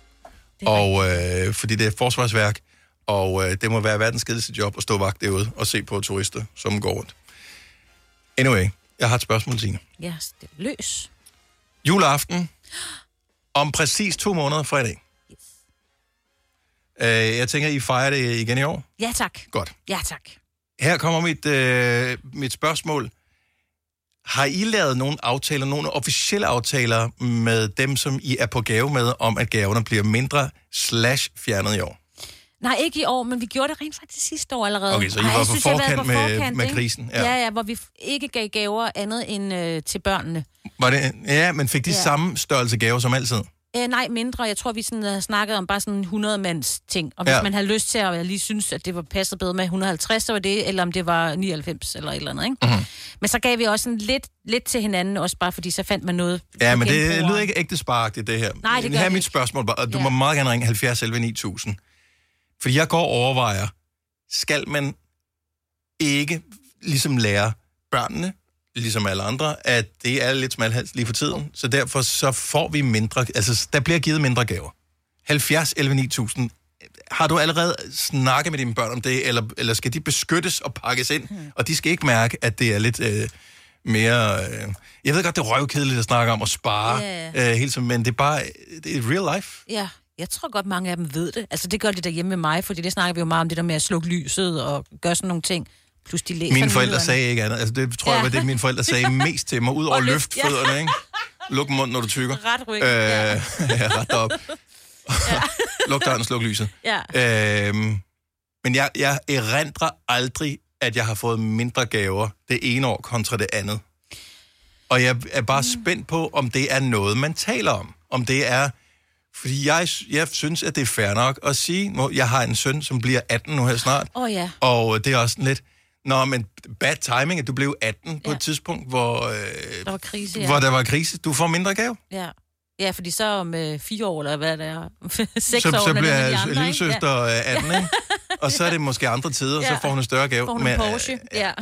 Og øh, fordi det er et forsvarsværk, og øh, det må være verdens kedeligste job at stå vagt derude og se på turister, som går rundt. Anyway, jeg har et spørgsmål, Signe. Ja, det er løs. Juleaften om præcis to måneder fra i dag. Yes. Øh, jeg tænker, I fejrer det igen i år? Ja, tak. Godt. Ja, tak. Her kommer mit, øh, mit spørgsmål. Har I lavet nogle aftaler, nogle officielle aftaler med dem, som I er på gave med, om at gaverne bliver mindre slash fjernet i år? Nej, ikke i år, men vi gjorde det rent faktisk sidste år allerede. Okay, så I var på synes, forkant, på med, forkant med krisen? Ja. ja, ja, hvor vi ikke gav gaver andet end øh, til børnene. Var det, ja, men fik de ja. samme størrelse gaver som altid? Æ, nej, mindre. Jeg tror, vi sådan har snakket om bare sådan hundrede mands ting. Og hvis ja. man havde lyst til at jeg lige synes, at det var passet bedre med et hundrede og halvtreds, så var det, eller om det var nioghalvfems eller et eller andet, ikke? Mm-hmm. Men så gav vi også sådan lidt, lidt til hinanden, også bare fordi så fandt man noget. Ja, men det lyder ikke ægte sparagtigt, det her. Nej, det gør her er mit ikke. spørgsmål, og du ja. må meget gerne ringe halvfjerds elleve ni tusind. Fordi jeg går og overvejer, skal man ikke ligesom lære børnene, ligesom alle andre, at det er lidt smalhals lige for tiden, så derfor så får vi mindre, altså der bliver givet mindre gaver. halvfjerds elleve ni tusind. Har du allerede snakket med dine børn om det, eller, eller skal de beskyttes og pakkes ind, hmm. og de skal ikke mærke, at det er lidt øh, mere... Øh, jeg ved godt, det er røvkedeligt at snakke om at spare yeah. øh, hele tiden, men det er bare, det er real life. Ja, jeg tror godt, mange af dem ved det. Altså det gør de derhjemme med mig, fordi det snakker vi jo meget om, det der med at slukke lyset og gøre sådan nogle ting. Plus de læser mine forældre nyhederne. sagde ikke andet. Altså, det tror ja. jeg var det, mine forældre sagde mest til mig. Ud over at løfte ja. fødderne, ikke? Luk munden, når du tykker. Ret ryg. Øh, ja. ja, ret op. Ja. Luk døren og sluk lyset. Ja. Øhm, men jeg, jeg erindrer aldrig, at jeg har fået mindre gaver det ene år kontra det andet. Og jeg er bare mm. spændt på, om det er noget, man taler om. Om det er... Fordi jeg, jeg synes, at det er fair nok at sige, nu, jeg har en søn, som bliver atten nu her snart. Åh oh, ja. Og det er også lidt... Nå, men bad timing, at du blev atten på ja. et tidspunkt, hvor... Øh, der var krise, ja. Hvor der var krise. Du får mindre gave. Ja. Ja, fordi så om øh, fire år, eller hvad det er, seks så, år, så bliver jeg lillesøster ja. atten, ikke? Og så er det måske andre tider, ja. så får hun en større gave. Får hun en Porsche, øh, ja.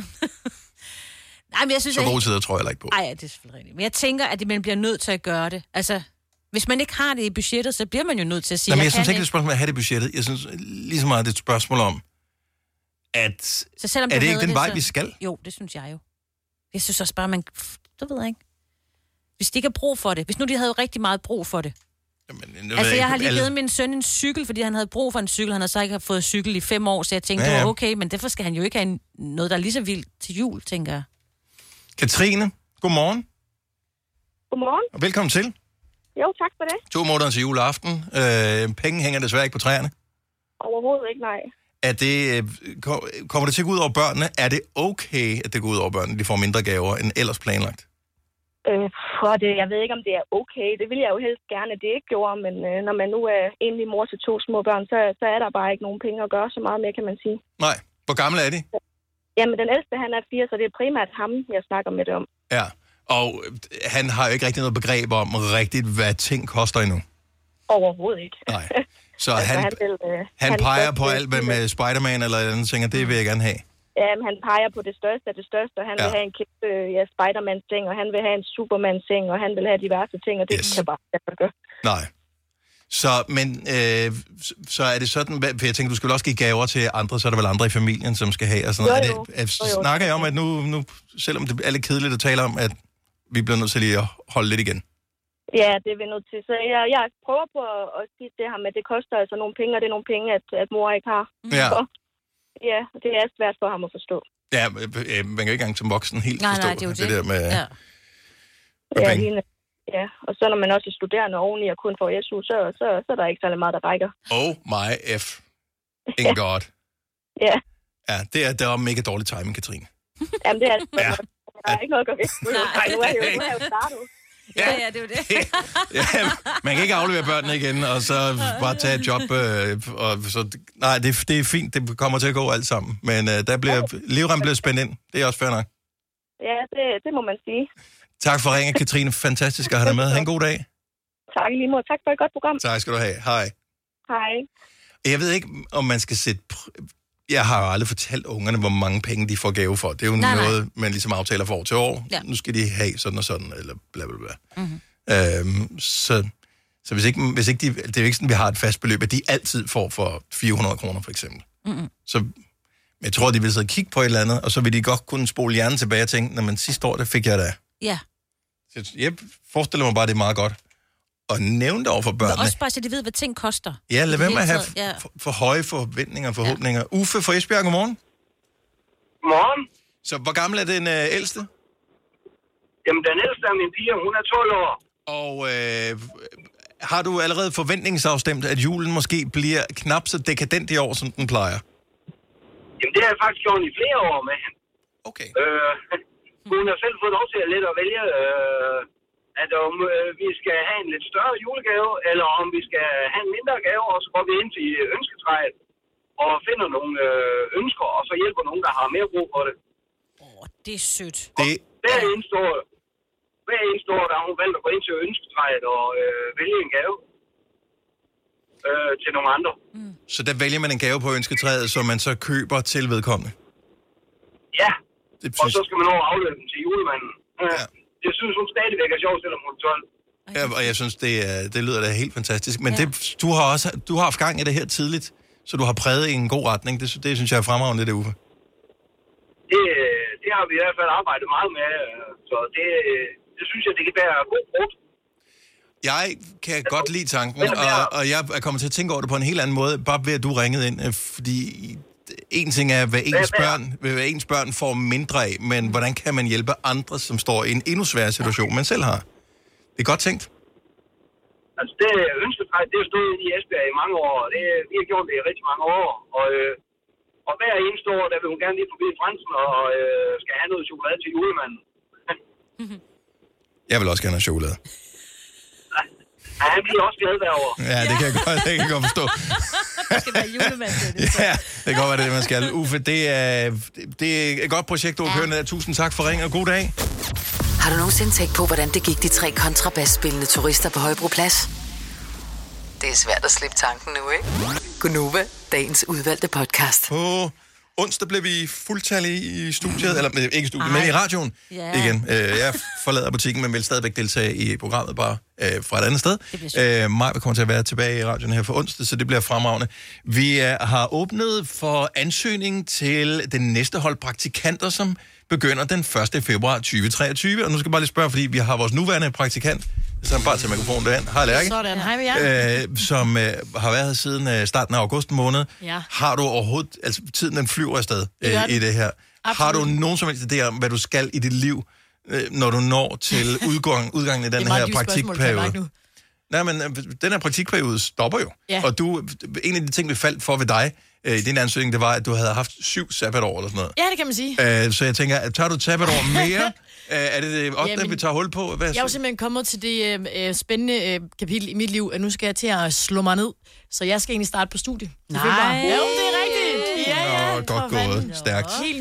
Nej, men jeg synes, så gode tider tror jeg heller ikke på. Nej, det er selvfølgelig rigtigt. Men jeg tænker, at man bliver nødt til at gøre det. Altså, hvis man ikke har det i budgettet, så bliver man jo nødt til at sige... Nej, men jeg, jeg synes ikke, det er et spørgsmål om at have det i budgettet. Jeg synes lige så meget, det er et spørgsmål om, at... Så selvom er det ikke den det, vej, så... vi skal? Jo, det synes jeg jo. Jeg synes også bare, man... Det ved jeg ikke. Hvis de ikke har brug for det. Hvis nu de havde rigtig meget brug for det. Jamen, altså, jeg har lige givet min søn en cykel, fordi han havde brug for en cykel. Han havde så ikke fået cykel i fem år, så jeg tænkte, ja, ja. det var okay, men derfor skal han jo ikke have noget, der er lige så vildt til jul, tænker jeg. Katrine, godmorgen. Godmorgen. Og velkommen til. Jo, tak for det. To måneder til juleaften. Øh, penge hænger desværre ikke på træerne. Overhovedet ikke, nej. Er det, kommer det til at gå ud over børnene? Er det okay, at det går ud over børnene? De får mindre gaver end ellers planlagt? Øh, for det, jeg ved ikke, om det er okay. Det vil jeg jo helst gerne, at det ikke gjorde. Men øh, når man nu er enlig mor til to små børn, så, så er der bare ikke nogen penge at gøre så meget med, kan man sige. Nej. Hvor gamle er de? Jamen, den ældste, han er fire, så det er primært ham, jeg snakker med det om. Ja, og han har jo ikke rigtig noget begreb om rigtigt, hvad ting koster endnu. Overhovedet ikke. Nej. Så altså, han, han, vil, øh, han, han peger på største, alt med, med Spider-Man eller andet, tænker, det vil jeg gerne have. Ja, men han peger på det største af det største, og han ja. vil have en kæmpe ja, Spider-Man-seng, og han vil have en Superman-seng, og han vil have diverse ting, og det yes. kan bare ikke gøre. Nej. Så, men, øh, så er det sådan, for jeg tænker, du skal vel også give gaver til andre, så er der vel andre i familien, som skal have, og sådan noget. Jo, jo. Er det, er, snakker jeg om, at nu, nu, selvom det er lidt kedeligt at tale om, at vi bliver nødt til lige at holde lidt igen? Ja, det er vi nødt til. Så jeg, jeg prøver på at, at sige det her med, at det koster altså nogle penge, og det er nogle penge, at, at mor ikke har. Ja. Så, ja, det er svært for ham at forstå. Ja, man kan ikke engang som voksen helt nej, forstå nej, det, er det, det der med, ja. med ja, penge. lige, ja, og så når man også er studerende oveni og kun får S U, så, så, så er der ikke særlig meget, der rækker. Oh my F. In God. Ja. Ja, det er, det er mega dårlig timing, Katrine. Jamen, det er altså. Ja. Der er ikke noget at gå væk. Nej, nu er jeg jo, nu er jeg jo startet. Ja, ja, det er jo det. Ja, man kan ikke aflevere børnene igen, og så bare tage et job. Øh, og så, nej, det, det er fint. Det kommer til at gå alt sammen. Men øh, der bliver, livrem bliver spændt ind. Det er også fair nok. Ja, det, det må man sige. Tak for ringen, Katrine. Fantastisk at have dig med. Ha' en god dag. Tak lige måde. Tak for et godt program. Tak skal du have. Hej. Hej. Jeg ved ikke, om man skal sætte... Jeg har jo aldrig fortalt ungerne, hvor mange penge de får gave for. Det er jo nej, noget, nej. man ligesom aftaler for år til år. Ja. Nu skal de have sådan og sådan, eller bla bla bla. Mm-hmm. Øhm, så så hvis ikke, hvis ikke de... Det er jo ikke sådan, vi har et fast beløb, at de altid får for fire hundrede kroner, for eksempel. Mm-hmm. Så jeg tror, de vil sidde og kigge på et eller andet, og så vil de godt kunne spole hjernen tilbage og tænke, når man sidste år, der fik jeg da. Ja. Så jeg forestiller mig bare, det er meget godt. Og nævne det over for børnene. Men også bare, så de ved, hvad ting koster. Ja, lad være med at have ja. for, for høje forventninger og forhåbninger. Ja. Uffe fra Esbjerg, godmorgen. Godmorgen. Så hvor gammel er den øh, ældste? Jamen, den ældste er min pige, hun er tolv år. Og øh, har du allerede forventningsafstemt, at julen måske bliver knap så dekadent i år, som den plejer? Jamen, det har jeg faktisk gjort i flere år med hende. Okay. Øh, hun har selv fået lov til at lidt at vælge... Øh, at om øh, vi skal have en lidt større julegave, eller om vi skal have en mindre gave, og så går vi ind til ønsketræet og finder nogle øh, ønsker, og så hjælper nogen, der har mere brug for det. Åh, oh, det er sødt. Det... Hver eneste år, hver eneste år, der har hun valgt at gå ind til ønsketræet og øh, vælge en gave øh, til nogle andre. Mm. Så der vælger man en gave på ønsketræet, som man så køber til vedkommende? Ja, det, og så skal man over afløbe den til julemanden. Ja. Jeg synes, hun stadigvæk er sjov, selvom hun er tolv. Ja, og jeg synes, det, er, det lyder da helt fantastisk. Men ja. det, du har også du har haft gang i det her tidligt, så du har præget i en god retning. Det, det synes jeg er fremragende, det Uffe. Det, det har vi i hvert fald arbejdet meget med, så det, det synes jeg, det kan være god brugt. Jeg kan godt lide tanken, og, og jeg er kommet til at tænke over det på en helt anden måde, bare ved at du ringede ind, fordi... En ting er, hvad ens, børn, hvad ens børn får mindre af, men hvordan kan man hjælpe andre, som står i en endnu sværere situation, man selv har? Det er godt tænkt. Altså, det ønsketræk, det har stået i Esbjerg i mange år, og det, vi har gjort det i rigtig mange år, og, øh, og hver eneste år, der vil hun gerne lige forbi Fransen og øh, skal have noget chokolade til julemanden. Jeg vil også gerne have chokolade. Ja, han bliver også glad derovre. Ja, det kan jeg godt, det kan jeg godt forstå. Det skal være julemand til det. Ja, det kan godt være, det er det, man skal. Uffe, det er, det er et godt projekt, du har kørt med. Tusind tak for ringen, og god dag. Har du nogensinde tænkt på, hvordan det gik de tre kontrabasspillende turister på Højbroplads? Det er svært at slippe tanken nu, ikke? Gunova, dagens udvalgte podcast. På onsdag blev vi fuldtallige i studiet, eller ikke i studiet, Ej. men i radioen yeah. igen. Jeg forlader butikken, men vil stadigvæk deltage i programmet bare øh, fra et andet sted. Øh, Maj kommer til at være tilbage i radioen her for onsdag, så det bliver fremragende. Vi er, har åbnet for ansøgning til den næste hold praktikanter, som begynder den første februar tyve treogtyve. Og nu skal jeg bare lige spørge, fordi vi har vores nuværende praktikant, så han bare tager mikrofonen derind. Hej, Lærke. Sådan, hej med jer. Øh, som øh, har været her siden øh, starten af august måned. Ja. Har du overhovedet, altså tiden den flyver afsted øh, det i det her. Absolut. Har du nogen som helst idé om, hvad du skal i dit liv, øh, når du når til udgang, udgangen i den her praktikperiode? Nej, men øh, den her praktikperiode stopper jo. Ja. Og du, en af de ting, vi faldt for ved dig, øh, i din ansøgning, det var, at du havde haft syv sabbatår eller sådan noget. Ja, det kan man sige. Øh, så jeg tænker, tager du et sabbatår mere? Er det det ottende, vi tager hul på? Hvad jeg er jo simpelthen kommet til det øh, spændende øh, kapitel i mit liv, at nu skal jeg til at slå mig ned. Så jeg skal egentlig starte på studie. Nej. Ja, det er rigtigt. Ja, ja. Nå, godt gået. Stærkt. Helt nyt.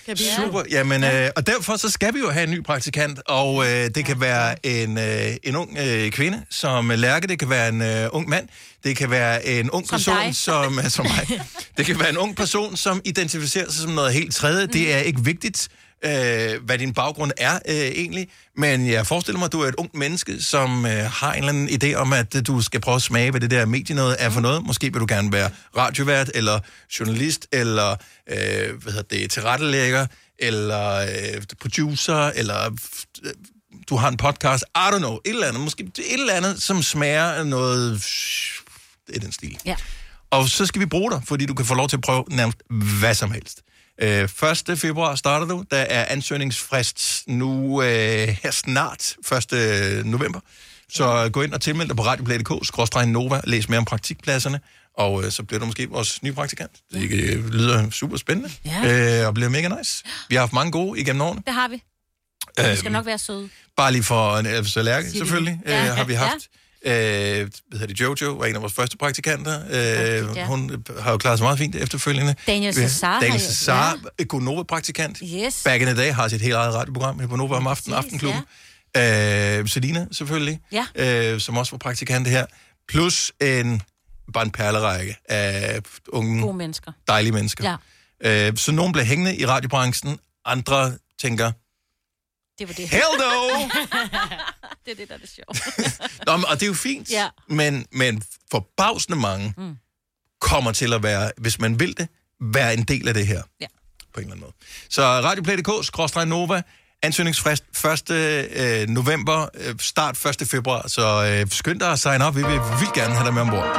Super. Jamen, øh, og derfor så skal vi jo have en ny praktikant, og øh, det kan være en, øh, en ung øh, kvinde som Lærke, det kan være en øh, ung mand, det kan være en ung som person, dig. som, som mig. Det kan være en ung person, som identificerer sig som noget helt tredje. Mm. Det er ikke vigtigt, øh, hvad din baggrund er øh, egentlig, men jeg forestiller mig, at du er et ungt menneske, som øh, har en eller anden idé om, at øh, du skal prøve at smage, hvad det der medienød er for noget. Måske vil du gerne være radiovært, eller journalist, eller øh, hvad hedder det, tilrettelægger, eller øh, producer, eller øh, du har en podcast, I don't know, et eller andet, måske et eller andet, som smager af noget, det er den stil. Ja. Og så skal vi bruge dig, fordi du kan få lov til at prøve nærmest hvad som helst. Øh, første februar starter du, der er ansøgningsfrist nu øh, her snart, første november. Så gå ind og tilmeld dig på radioplay punktum d k skråstreg nova, læs mere om praktikpladserne, og øh, så bliver du måske vores nye praktikant. Det øh, lyder super spændende, ja. øh, og bliver mega nice. Vi har haft mange gode igennem årene. Det har vi. Øh, Vi skal nok være søde. Bare lige for øh, så Lærke, selvfølgelig, Ja. øh, har vi Ja. haft. Øh, hvad hedder det, Jojo var en af vores første praktikanter. Øh, ja. Hun har jo klaret sig meget fint efterfølgende. Daniel Cesar. Daniel Cesar, ja. Gonova-praktikant. Yes. Back in the day har sit helt eget radioprogram her på Nova om aftenen, Aftenklubben. Ja. Øh, Selina, selvfølgelig, Ja. øh, som også var praktikant her. Plus en, bare en perlerække af unge, Gode mennesker. dejlige mennesker. Ja. Øh, så nogen bliver hængende i radiobranchen, andre tænker, Det var det. hell no! Det er det, der er det sjovt. Nå, men- og det er jo fint, Ja. men, men forbavsende mange mm. kommer til at være, hvis man vil det, være en del af det her. Ja. På en eller anden måde. Så radioplay punktum d k skråstreg nova, ansøgningsfrist første øh, november, øh, start første februar, så øh, skynd dig at sign op, vi vil vildt gerne have dig med ombord.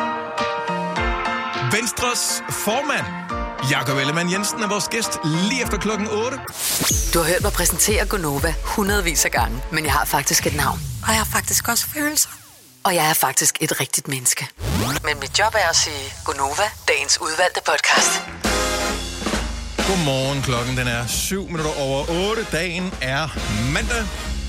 Venstres formand, Jakob Ellemann Jensen, er vores gæst lige efter klokken otte. Du har hørt mig præsentere Gonova hundredvis af gange, men jeg har faktisk et navn. Og jeg har faktisk også følelser. Og jeg er faktisk et rigtigt menneske. Men mit job er at sige Gonova, dagens udvalgte podcast. Godmorgen, klokken den er syv minutter over otte. Dagen er mandag,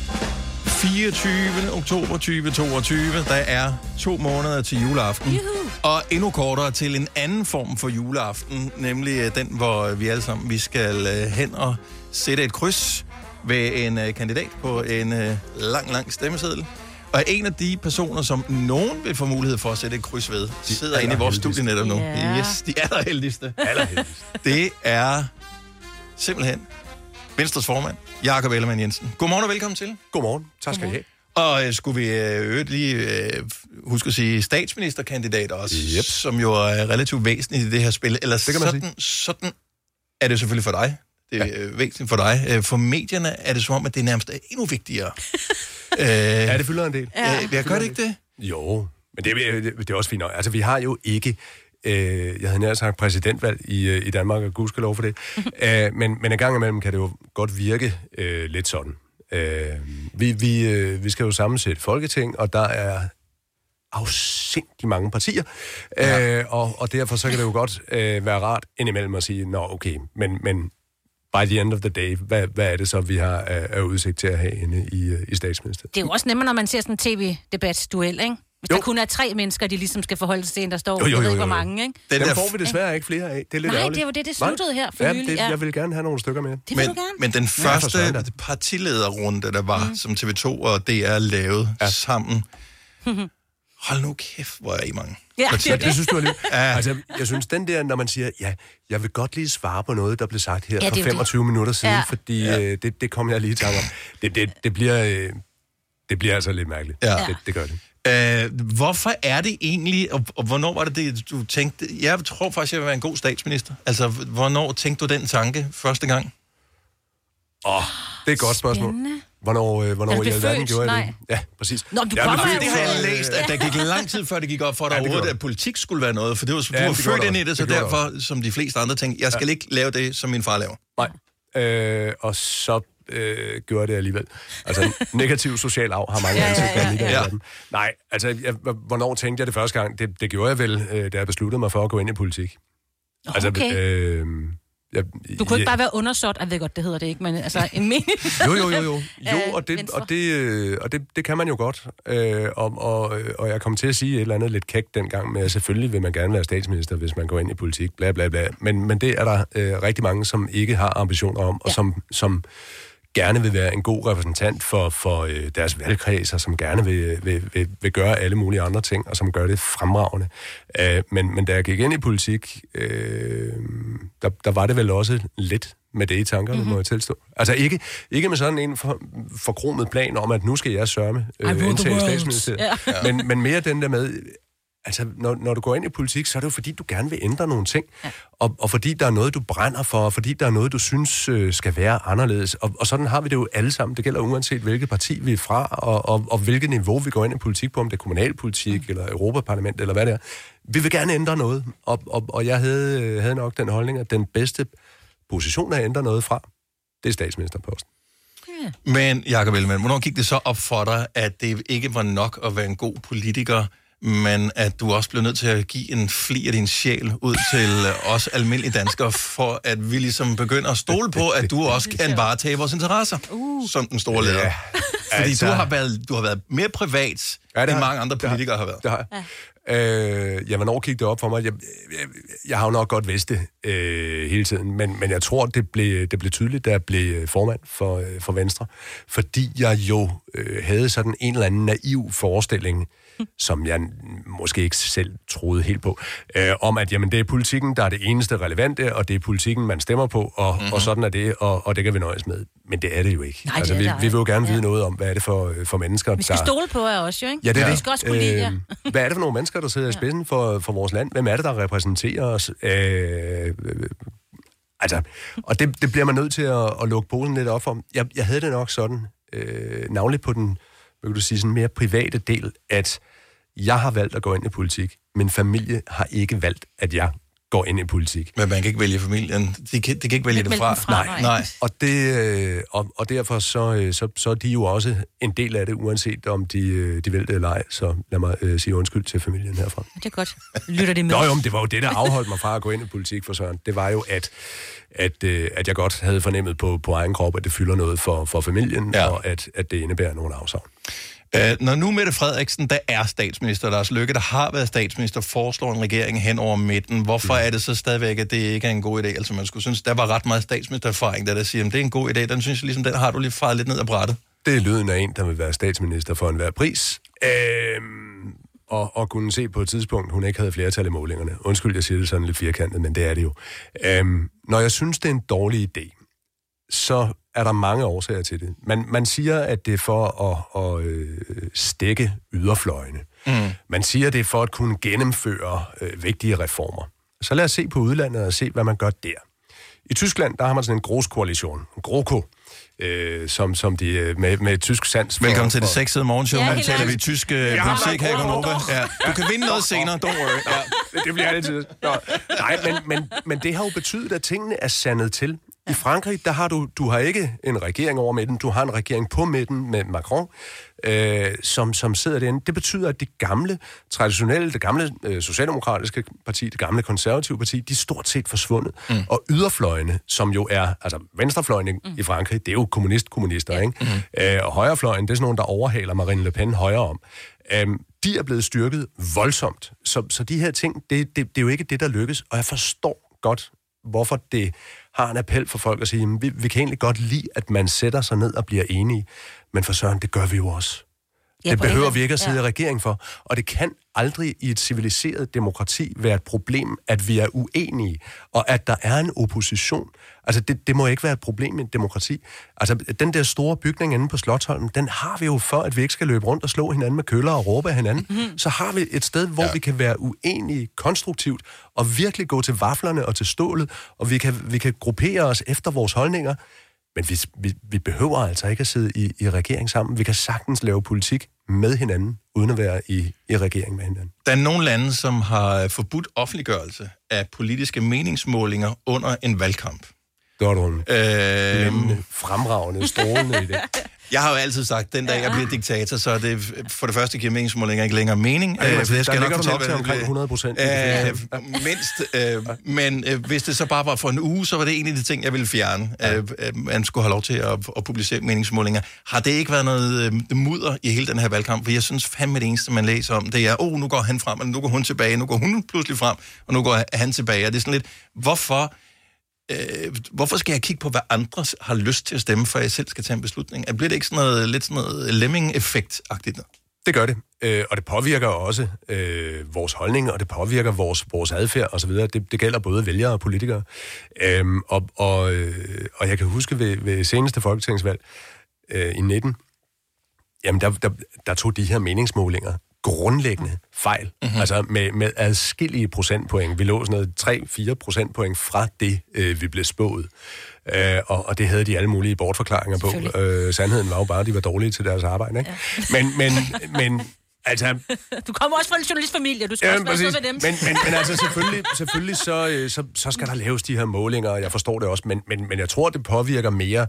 fireogtyvende oktober tyve toogtyve. Der er to måneder til juleaften. Juhu. Og endnu kortere til en anden form for juleaften, nemlig den, hvor vi alle sammen vi skal uh, hen og sætte et kryds ved en uh, kandidat på en uh, lang, lang stemmeseddel. Og en af de personer, som nogen vil få mulighed for at sætte et kryds ved, de sidder inde i vores studie netop nu. Ja. Yes, de allerheldigste. allerheldigste. Det er simpelthen Venstres formand, Jakob Ellemann Jensen. Godmorgen og velkommen til. Godmorgen. Tak skal I have. Og øh, skulle vi øh, lige øh, huske at sige statsministerkandidat også, yep. som jo er relativt væsentligt i det her spil. Eller det kan man sådan, sådan er det selvfølgelig for dig. Det er ja. øh, væsentligt for dig. Øh, for medierne er det som om, at det nærmest er endnu vigtigere. øh, ja, det fylder en del. Ja. Øh, jeg gør det ikke det? Jo, men det, det, det er også fint nok. Altså, vi har jo ikke... Øh, jeg havde nær sagt præsidentvalg i, i Danmark, og gudskelov for det. øh, men, men en gang imellem kan det jo godt virke øh, lidt sådan. Øh, vi, vi, øh, vi skal jo sammensætte Folketing, og der er afsindig mange partier. Ja. Øh, og, og derfor så kan det jo godt øh, være rart indimellem at sige, nå okay, men, men by the end of the day, hvad, hvad er det så, vi har af, af udsigt til at have inde i, i statsministeriet? Det er jo også nemmere, når man ser sådan en tv-debat-duel, ikke? Hvis jo. Der kun er tre mennesker, de ligesom skal forholde sig til en, der står, jo, jo, jo, jo. jeg ved ikke, hvor mange, ikke? Den der får vi desværre ikke flere af. Det er lidt Nej, ærgerligt. det var det, det sluttede her for ja, nylig. Det, ja, jeg vil gerne have nogle stykker med. Det vil men, du gerne. men den første ja, partilederrunde, der var, mm. som T V to og D R lavede ja. sammen, hold nu kæft, hvor er I mange. Ja, det, det. det synes du er lidt. Ja. Altså, jeg synes, den der, når man siger, ja, jeg vil godt lige svare på noget, der blev sagt her ja, for femogtyve det. minutter siden, ja. fordi ja. øh, det, det kom jeg lige i tanke om. Det, det, det, bliver, øh, det bliver altså lidt mærkeligt. Ja. Det, det gør det. Uh, hvorfor er det egentlig, og, og hvornår var det det, du tænkte, jeg tror faktisk, jeg vil være en god statsminister. Altså, hvornår tænkte du den tanke første gang? Åh, oh, det er et godt spørgsmål. Spændende. Hvornår, øh, hvornår i alverden gjorde jeg det? Ja, præcis. Nå, du ja, kommer det har jeg læst, at der gik lang tid før det gik op for dig ja, overhovedet, at politik skulle være noget, for det var, ja, du var født ind i det, så det derfor, som de fleste andre tænkte, jeg skal ja. ikke lave det, som min far laver. Nej, øh, og så øh, gjorde det alligevel. Altså, negativ social arv har mange ansigter ja, ja, ja, ja. Nej, altså, jeg, hvornår tænkte jeg det første gang? Det, det gjorde jeg vel, øh, da jeg besluttede mig for at gå ind i politik. Okay. Altså, øh, Jeg, du kunne ikke bare være undersåt, jeg ved godt, det hedder det ikke, men altså en mening. jo, jo, jo, jo. Jo, og det, og det, og det, det kan man jo godt. Øh, og, og, og jeg kom til at sige et eller andet lidt kægt dengang med, at selvfølgelig vil man gerne være statsminister, hvis man går ind i politik, bla bla bla. Men, men det er der øh, rigtig mange, som ikke har ambitioner om, og ja. som... som gerne vil være en god repræsentant for, for øh, deres valgkreds, og som gerne vil, vil, vil, vil gøre alle mulige andre ting, og som gør det fremragende. Øh, men, men da jeg gik ind i politik, øh, der, der var det vel også lidt med det i tankerne, mm-hmm. må jeg tilstå. Altså ikke, ikke med sådan en for, forkromet plan om, at nu skal jeg sørme øh, indtage statsministeriet, yeah. men, men mere den der med... Altså, når, når du går ind i politik, så er det jo fordi, du gerne vil ændre nogle ting. Ja. Og, og fordi der er noget, du brænder for, og fordi der er noget, du synes øh, skal være anderledes. Og, og sådan har vi det jo alle sammen. Det gælder uanset, hvilket parti vi er fra, og, og, og hvilket niveau vi går ind i politik på, om det er kommunalpolitik, mm. eller Europaparlament, eller hvad det er. Vi vil gerne ændre noget. Og, og, og jeg havde, havde nok den holdning, at den bedste position at ændre noget fra, det er statsministerposten. Ja. Men, Jakob Ellemann, hvornår gik det så op for dig, at det ikke var nok at være en god politiker, men at du også blev nødt til at give en fli af din sjæl ud til os almindelige danskere, for at vi ligesom begynder at stole på, at du også kan varetage vores interesser, uh. som den store leder. Ja. Fordi altså, du, har været, du har været mere privat, ja, end mange andre politikere har været. Det har jeg. Ja. Øh, ja, hvornår gik det op for mig? Jeg, jeg, jeg har jo nok godt vidst det øh, hele tiden, men, men jeg tror, det blev, det blev tydeligt, da jeg blev formand for, øh, for Venstre, fordi jeg jo øh, havde sådan en eller anden naiv forestilling, som jeg måske ikke selv troede helt på, øh, om at jamen, det er politikken, der er det eneste relevante, og det er politikken, man stemmer på, og, mm-hmm. og sådan er det, og, og det kan vi nøjes med. Men det er det jo ikke. Nej, altså, vi, vi vil jo gerne vide ja. noget om, hvad er det for, for mennesker, vi skal der... stole på jer også, jo, ikke? Ja, det er ja. det. Vi skal også kunne lide jer. Øh, hvad er det for nogle mennesker, der sidder i spidsen for, for vores land? Hvem er det, der repræsenterer os? Øh, altså, og det, det bliver man nødt til at, at lukke posen lidt op for. Jeg, jeg havde det nok sådan, øh, navnligt på den, hvad kan du sige, sådan mere private del, at jeg har valgt at gå ind i politik. Min familie har ikke valgt, at jeg går ind i politik. Men man kan ikke vælge familien. De kan, de kan ikke vælge det fra. fra. Nej, nej. Og, det, og, og derfor så, så, så er de jo også en del af det, uanset om de, de vælger eller ej. Så lad mig uh, sige undskyld til familien herfra. Det er godt. Lytter det med? Nå jo, men det var jo det, der afholdt mig fra at gå ind i politik for Søren. Det var jo, at, at, at jeg godt havde fornemmet på, på egen krop, at det fylder noget for, for familien, ja. og at, at det indebærer nogle afsavn. Uh, når nu Mette Frederiksen, der er statsminister, Lars Løkke, der har været statsminister, foreslår en regering hen over midten, hvorfor mm. er det så stadigvæk, at det ikke er en god idé? Altså man skulle synes, der var ret meget statsministererfaring, der der siger, at det er en god idé. Den synes jeg ligesom, den har du lige faret lidt ned ad brættet. Det er lyden af en, der vil være statsminister for enhver pris. Øhm, og, og kunne se på et tidspunkt, hun ikke havde flertal i målingerne. Undskyld, jeg siger det sådan lidt firkantet, men det er det jo. Øhm, når jeg synes, det er en dårlig idé, så er der mange årsager til det. Man, man siger, at det er for at, at øh, stække yderfløjene. Mm. Man siger, at det er for at kunne gennemføre øh, vigtige reformer. Så lad os se på udlandet og se, hvad man gør der. I Tyskland, der har man sådan en GROKO-koalition, en GROKO, øh, som, som de med, med tysk sans... Velkommen for, til det sexede morgenshow, ja, nu taler vi tysk øh, ja, politik her i Gonova. Ja. Du kan vinde noget senere, don't worry. Ja. Det bliver altid. Nej, men, men, men det har jo betydet, at tingene er sandet til. I Frankrig, der har du, du har ikke en regering over midten, du har en regering på midten med Macron, øh, som, som sidder derinde. Det betyder, at det gamle, traditionelle, det gamle øh, socialdemokratiske parti, det gamle konservative parti, de er stort set forsvundet. Mm. Og yderfløjene, som jo er, altså venstrefløjene mm. i Frankrig, det er jo kommunist-kommunister, mm. ikke? Mm. Øh, og højrefløjen, det er sådan nogle, der overhaler Marine Le Pen højre om. Øh, de er blevet styrket voldsomt. Så, så de her ting, det, det, det er jo ikke det, der lykkes. Og jeg forstår godt, hvorfor det har en appel for folk at sige, jamen, vi, vi kan egentlig godt lide, at man sætter sig ned og bliver enige, men for Søren, det gør vi jo også. Ja, det behøver vi ikke at sidde ja. i regering for, og det kan aldrig i et civiliseret demokrati være et problem, at vi er uenige, og at der er en opposition. Altså, det, det må ikke være et problem i et demokrati. Altså, den der store bygning inde på Slotsholmen, den har vi jo for, at vi ikke skal løbe rundt og slå hinanden med køller og råbe af hinanden. Mm-hmm. Så har vi et sted, hvor ja. vi kan være uenige konstruktivt, og virkelig gå til vaflerne og til stålet, og vi kan, vi kan gruppere os efter vores holdninger. Men vi, vi, vi behøver altså ikke at sidde i, i regering sammen. Vi kan sagtens lave politik med hinanden, uden at være i, i regering med hinanden. Der er nogle lande, som har forbudt offentliggørelse af politiske meningsmålinger under en valgkamp. Det var du en øhm... fremragende, strålende idé. Jeg har jo altid sagt, den dag ja. jeg bliver diktator, så er det for det første giver meningsmålinger ikke længere mening. Ja, øh, for jeg skal der nok nok til omkring hundrede procent. Øh, mindst. Øh, men øh, hvis det så bare var for en uge, så var det en af de ting, jeg ville fjerne. Ja. Øh, man skulle have lov til at, at publicere meningsmålinger. Har det ikke været noget øh, mudder i hele den her valgkamp? For jeg synes fandme det eneste, man læser om, det er, åh, oh, nu går han frem, eller nu går hun tilbage, nu går hun pludselig frem, og nu går han tilbage. Og det er sådan lidt, hvorfor... Øh, hvorfor skal jeg kigge på, hvad andre har lyst til at stemme, for jeg selv skal tage en beslutning? Bliver det ikke sådan noget, lidt sådan noget lemming-effekt-agtigt? Det gør det, øh, og det påvirker også øh, vores holdning, og det påvirker vores, vores adfærd osv. Det, det gælder både vælgere og politikere. Øhm, og, og, øh, og jeg kan huske ved, ved seneste folketingsvalg øh, i nitten, jamen der, der, der tog de her meningsmålinger grundlæggende fejl. Mm-hmm. Altså med, med adskillige procentpoint. Vi lå sådan noget tre til fire procentpoint fra det, øh, vi blev spået. Øh, og, og det havde de alle mulige bortforklaringer på. Øh, sandheden var jo bare, at de var dårlige til deres arbejde. Ikke? Ja. Men, men, men altså... Du kommer også fra en journalistfamilie, du skal ja, også være sød med dem. Men, men, men altså selvfølgelig, selvfølgelig så, så, så skal der laves de her målinger, og jeg forstår det også, men, men, men jeg tror, det påvirker mere...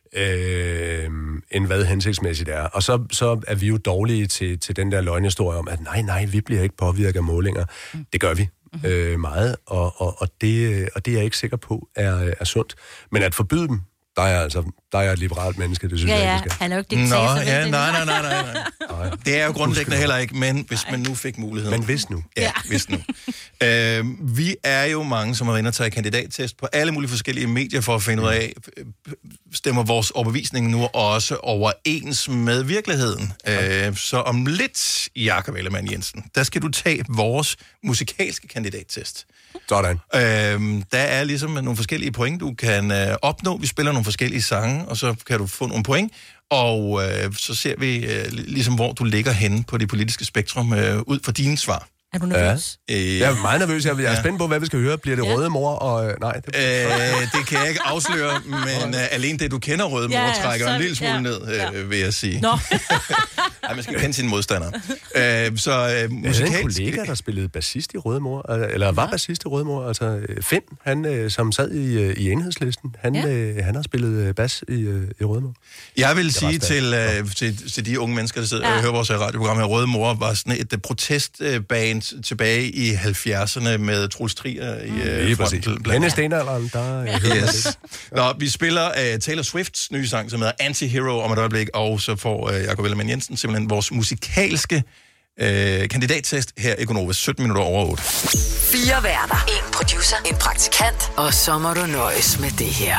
Øh, end hvad hensigtsmæssigt er. Og så, så er vi jo dårlige til, til den der løgnhistorie om, at nej, nej, vi bliver ikke påvirket af målinger. Mm. Det gør vi mm-hmm. øh, meget, og, og, og, det, og det er jeg ikke sikker på er, er sundt. Men at forbyde dem, der er, altså, der er et liberalt menneske, det synes ja, jeg ja. ikke, skal. Han er jo ikke diktator. Nå, ja, nej, nej, nej, nej, nej. Det er jo grundlæggende heller ikke, men hvis man nu fik muligheden. Men hvis nu. Ja, hvis nu. øh, vi er jo mange, som har været inde og taget kandidattest på alle mulige forskellige medier for at finde ud af, stemmer vores overbevisning nu også overens med virkeligheden. Øh, så om lidt, Jakob Ellemann-Jensen, der skal du tage vores musikalske kandidattest. Sådan. Øhm, der er ligesom nogle forskellige point, du kan øh, opnå. Vi spiller nogle forskellige sange, og så kan du få nogle point. Og øh, så ser vi øh, ligesom, hvor du ligger henne på det politiske spektrum øh, ud fra dine svar. Er du nervøs? Ja. Øh, jeg er meget nervøs. Jeg er ja. spændt på, hvad vi skal høre. Bliver det ja. Røde Mor? Og, øh, nej, det, øh, det kan jeg ikke afsløre, men øh, alene det, du kender Røde Mor, ja, ja, trækker så, en lille smule ja. ned, øh, ja. vil jeg sige. Nå. Ej, man skal kende sine modstandere. Øh, så øh, musikalsk... Jeg havde en kollega, der spillede bassist i Røde Mor, eller var bassist i Røde Mor. Altså Finn, han, øh, som sad i, i Enhedslisten, han, ja. øh, han har spillet bas i, øh, i Røde Mor. Jeg vil sige til, øh, til, til de unge mennesker, der sidder ja. og hører vores radioprogram her, Røde Mor var sådan et uh, protestband tilbage i halvfjerdserne med Troels Trier i uh, fronten. Henne stenalderen, der... Yes. Nå, vi spiller uh, Taylor Swifts nye sang, som hedder Anti-Hero om et øjeblik, og så får uh, Jakob Ellemann-Jensen simpelthen vores musikalske uh, kandidattest her i Gonova, sytten minutter over otte. Fire værter, en producer, en praktikant, og så må du nøjes med det her.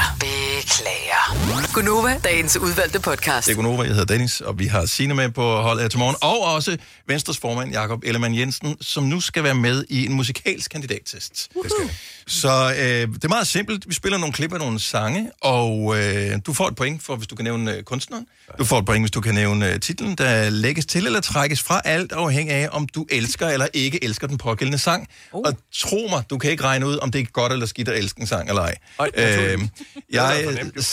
Beklager. Gonova, dagens udvalgte podcast. Det er Gonova, jeg hedder Dennis, og vi har Signe med på holdet her til morgen, og også Venstres formand, Jakob Ellemann-Jensen, som nu skal være med i en musikalsk kandidattest. Det skal. Så øh, det er meget simpelt. Vi spiller nogle klip af nogle sange, og øh, du får et point for, hvis du kan nævne øh, kunstneren. Du får et point, hvis du kan nævne øh, titlen, der lægges til eller trækkes fra, alt afhængig af, om du elsker eller ikke elsker den pågældende sang. Uh. Og tro mig, du kan ikke regne ud, om det er godt eller skidt at elske en sang eller ej. Øj, øh, jeg,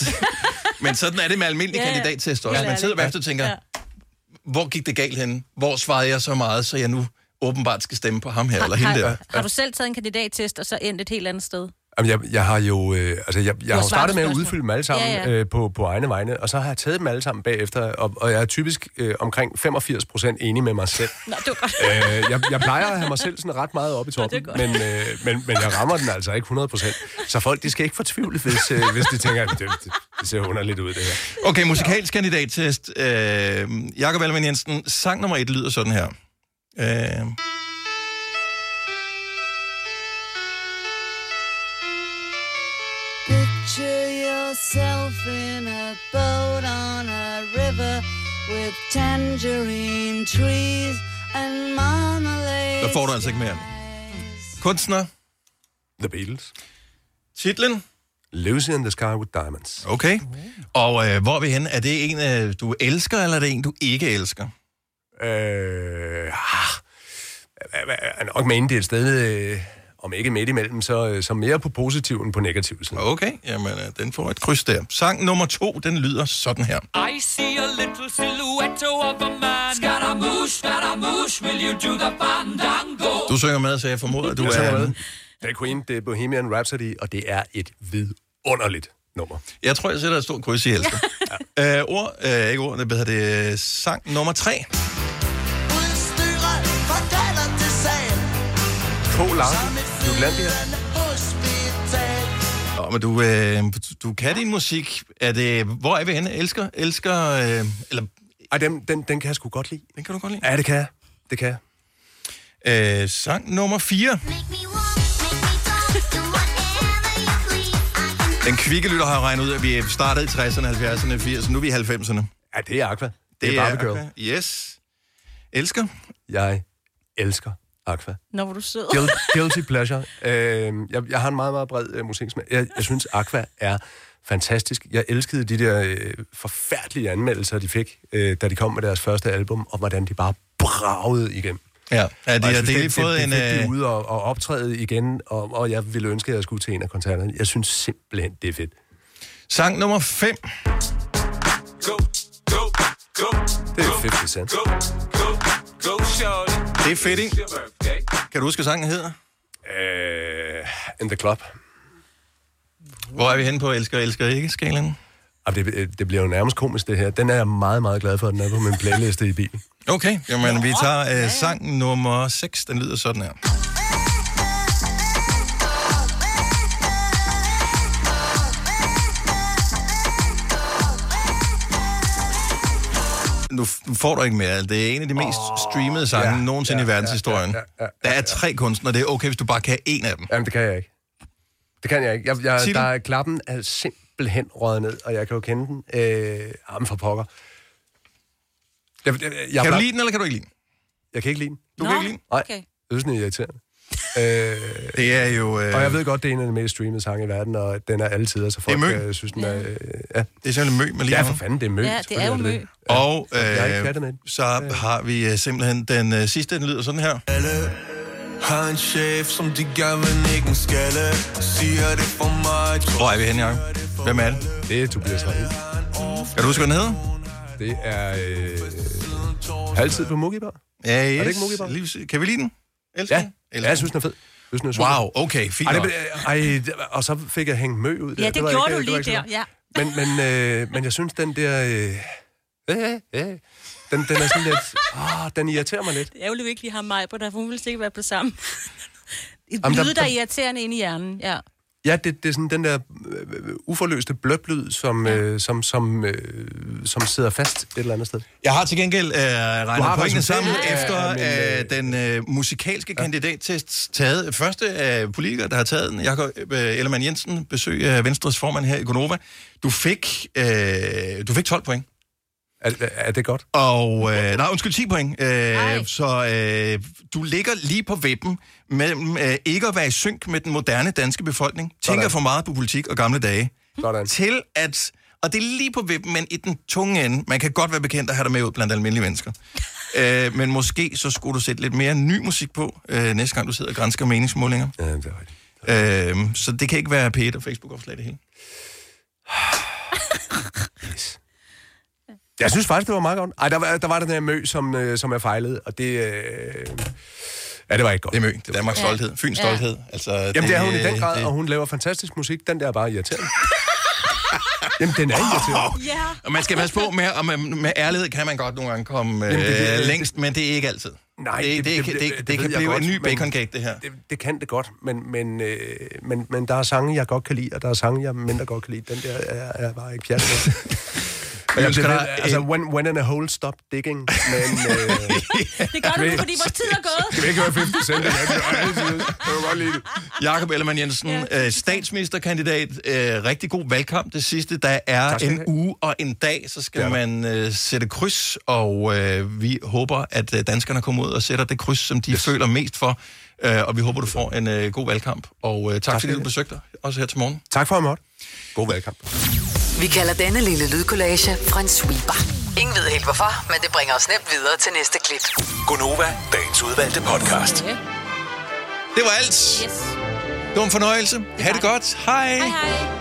men sådan er det med almindelige yeah. kandidattest også. Man sidder bagefter og tænker, ja. hvor gik det galt henne? Hvor svarede jeg så meget, så jeg nu åbenbart skal stemme på ham her, har, eller hende har, der. Har du selv taget en kandidattest, og så endt et helt andet sted? Jamen, jeg, jeg har jo, øh, altså, jeg, jeg har startet med at udfylde dem alle sammen ja, ja. Øh, på, på egne vegne, og så har jeg taget dem alle sammen bagefter, og, og jeg er typisk øh, omkring femogfirs procent enig med mig selv. Nå, det var godt. øh, jeg, jeg plejer at have mig selv sådan ret meget op i toppen, Nå, men, øh, men, men jeg rammer den altså ikke hundrede procent. Så folk, de skal ikke fortvivle, hvis, øh, hvis de tænker, at det, det, det ser underligt ud, det her. Okay, musikalsk kandidattest. Øh, Jakob Ellemann-Jensen, sang nummer et lyder sådan her. Øh... Picture yourself in a boat on a river with tangerine trees and marmalade. Der får du altså ikke mere. Kunstner? The Beatles. Titlen? Lucy in the Sky with Diamonds. Okay. Og øh, hvor er vi henne? Er det en, øh, du elsker, eller er det en, du ikke elsker? Øh... Ah, jeg nok mene, det er et sted... Øh, om ikke midt imellem, så, så mere på positiv end på negativ side. Okay, jamen den får et kryds der. Sang nummer to, den lyder sådan her. I see a little silhouette of a man. Scaramouche, Scaramouche, will you do the fandango? Du synger med, så jeg formoder, at du jeg er... Med. Det er Queen, det er Bohemian Rhapsody, og det er et vidunderligt nummer. Jeg tror, jeg sætter et stort kryds i elsker. Ja. Øh, ord, øh, ikke ord, det hedder det sang nummer tre. K. Larsen, Jutlandia. Nå, men du, øh, du kan din musik. Er det, hvor er vi henne? Elsker? Elsker? Øh, eller... Ej, den, den, den kan jeg sgu godt lide. Den kan du godt lide? Ja, det kan jeg. Det kan jeg. Øh, sang nummer fire. Den kvikke lytter har regnet ud, at vi startede i tresserne, halvfjerdserne, firserne, nu er vi i halvfemserne. Ja, det er Aqua. Det, det er er Barbie Girl. Aqua. Yes. Elsker? Jeg elsker Aqua. Når var du sød. Guil- guilty pleasure. Øh, jeg, jeg har en meget, meget bred øh, musiksmag. Jeg, jeg synes, Aqua er fantastisk. Jeg elskede de der øh, forfærdelige anmeldelser, de fik, øh, da de kom med deres første album, og hvordan de bare bragede igennem. Ja, ja de har det fået en... Det, det ude og, og optræde igen, og, og jeg ville ønske, at jeg skulle til en af koncerterne. Jeg synes simpelthen, det er fedt. Sang nummer fem. Go, go, go. Det er halvtreds Cent. Go, go, go, det er fedt, ikke? Kan du huske, hvad sangen hedder? Uh, in the Club. Hvor er vi henne på elsker, elsker ikke skalaen? Det, det bliver jo nærmest komisk, det her. Den er jeg meget, meget glad for, at den er på min playliste i bilen. Okay, jamen vi tager uh, sang nummer seks. Den lyder sådan her. Nu får du ikke mere. Det er en af de mest oh, streamede sange ja, nogensinde ja, i verdenshistorien. Ja, ja, ja, ja, ja. Der er tre kunstnere, det er okay, hvis du bare kan en af dem. Jamen, det kan jeg ikke. Det kan jeg ikke. Jeg, jeg, der er klappen er simpelthen røget ned, og jeg kan jo kende den. Øh, armen for pokker. Jeg, jeg, jeg, kan du lide den, eller kan du ikke lide den? Jeg kan ikke lide den. Du Nå, kan ikke lide den? Nej, okay. Jeg synes, den er irriterende. øh, det er jo... Øh... Og jeg ved godt, det er en af de mest streamede sange i verden, og den er altid, så folk øh, synes, den er... Øh, ja. Det er simpelthen mø med lige Ja, for fanden, det er mø. Ja, det er jo mø. Og øh, så har vi simpelthen den øh, sidste, den lyder sådan her. Har en chef, som de gerne vil ikke en skalle. Siger det for mig. Hvor er vi henne, Jacob? Hvem er det? Det er Tobias Rahim. Kan du huske, hvad den hedder? Det er øh, Halvtid på Mugibar. Ja, yes. Er det ikke Mugibar? Kan vi lide den? Elsker ja. den? Ja, jeg synes, den er fed. Synes, den er super. Wow, okay, fint. Ej, det, ej, og så fik jeg hængt mø ud der. Ja, det, det gjorde ikke, du lige der, ja. Men, men, øh, men jeg synes, den der... Øh, øh, øh, den, den er sådan lidt... Åh, den irriterer mig lidt. Det er jo ikke lige ham mig på, der hun vil sikkert være på sammen. Et lyde, der, der er irriterende inde i hjernen, ja. Ja, det, det er sådan den der øh, uforløste bløblyd, som, ja. øh, som, som, øh, som sidder fast et eller andet sted. Jeg har til gengæld øh, regnet pointene sammen ja, efter ja, men, øh, den øh, musikalske ja. kandidattest taget. Første af øh, politikere, der har taget den, Jakob øh, Ellemann Jensen, besøg af Venstres formand her i Gonova. Du fik, øh, du fik tolv point. Er, er det godt? Og, øh, nej, undskyld, ti point. Øh, så øh, du ligger lige på vippen mellem øh, ikke at være i synk med den moderne danske befolkning, tænker for meget på politik og gamle dage, Sådan. til at, og det er lige på vippen, men i den tunge ende, man kan godt være bekendt at have dig med ud blandt almindelige mennesker. øh, men måske så skulle du sætte lidt mere ny musik på, øh, næste gang du sidder og gransker meningsmålinger. Ja, det er rigtigt. Øh, så det kan ikke være P et og Facebook-opslag det hele. Yes. Jeg synes faktisk, det var meget godt. Ej, der var, der var den her mø, som, øh, som jeg fejlede, og det... Øh... Ja, det var ikke godt. Det er mø. Det er Danmarks ja. stolthed. Fyns ja. stolthed. Altså, Jamen, det, det er hun i den grad, det... og hun laver fantastisk musik. Den der er bare irriterende. Jamen, den er irriterende. Ja. Og man skal passe på med, og med, med ærlighed kan man godt nogle gange komme Jamen, det, det, øh, længst, men det er ikke altid. Nej, det, det, det, det, det, det, det kan blive godt, en ny bacon-cake, det her. Det, det kan det godt, men, men, øh, men, men der er sange, jeg godt kan lide, og der er sange, jeg mindre godt kan lide. Den der er, er bare ikke pjat med. Jeg ønsker dig, altså, when, when in a hole, stop digging. Men, øh, det gør du nu, fordi vores tid er gået. Skal vi ikke høre halvtreds Cent? Det var godt lide det. Jakob Ellemann Jensen, ja. øh, statsministerkandidat. Øh, rigtig god valgkamp det sidste. Der er en uge og en dag, så skal man øh, sætte kryds, og øh, vi håber, at øh, danskerne kommer ud og sætter det kryds, som de yes. føler mest for. Øh, og vi håber, du får en øh, god valgkamp. Og øh, tak, tak fordi du besøgte dig, også her til morgen. Tak for at måtte. God valgkamp. Vi kalder denne lille lydkollage en sweeper. Ingen ved helt hvorfor, men det bringer os nemt videre til næste klip. Gonova, dagens udvalgte podcast. Okay. Det var alt. Yes. Det var en fornøjelse. Ha' det godt. Hej. Hej hej.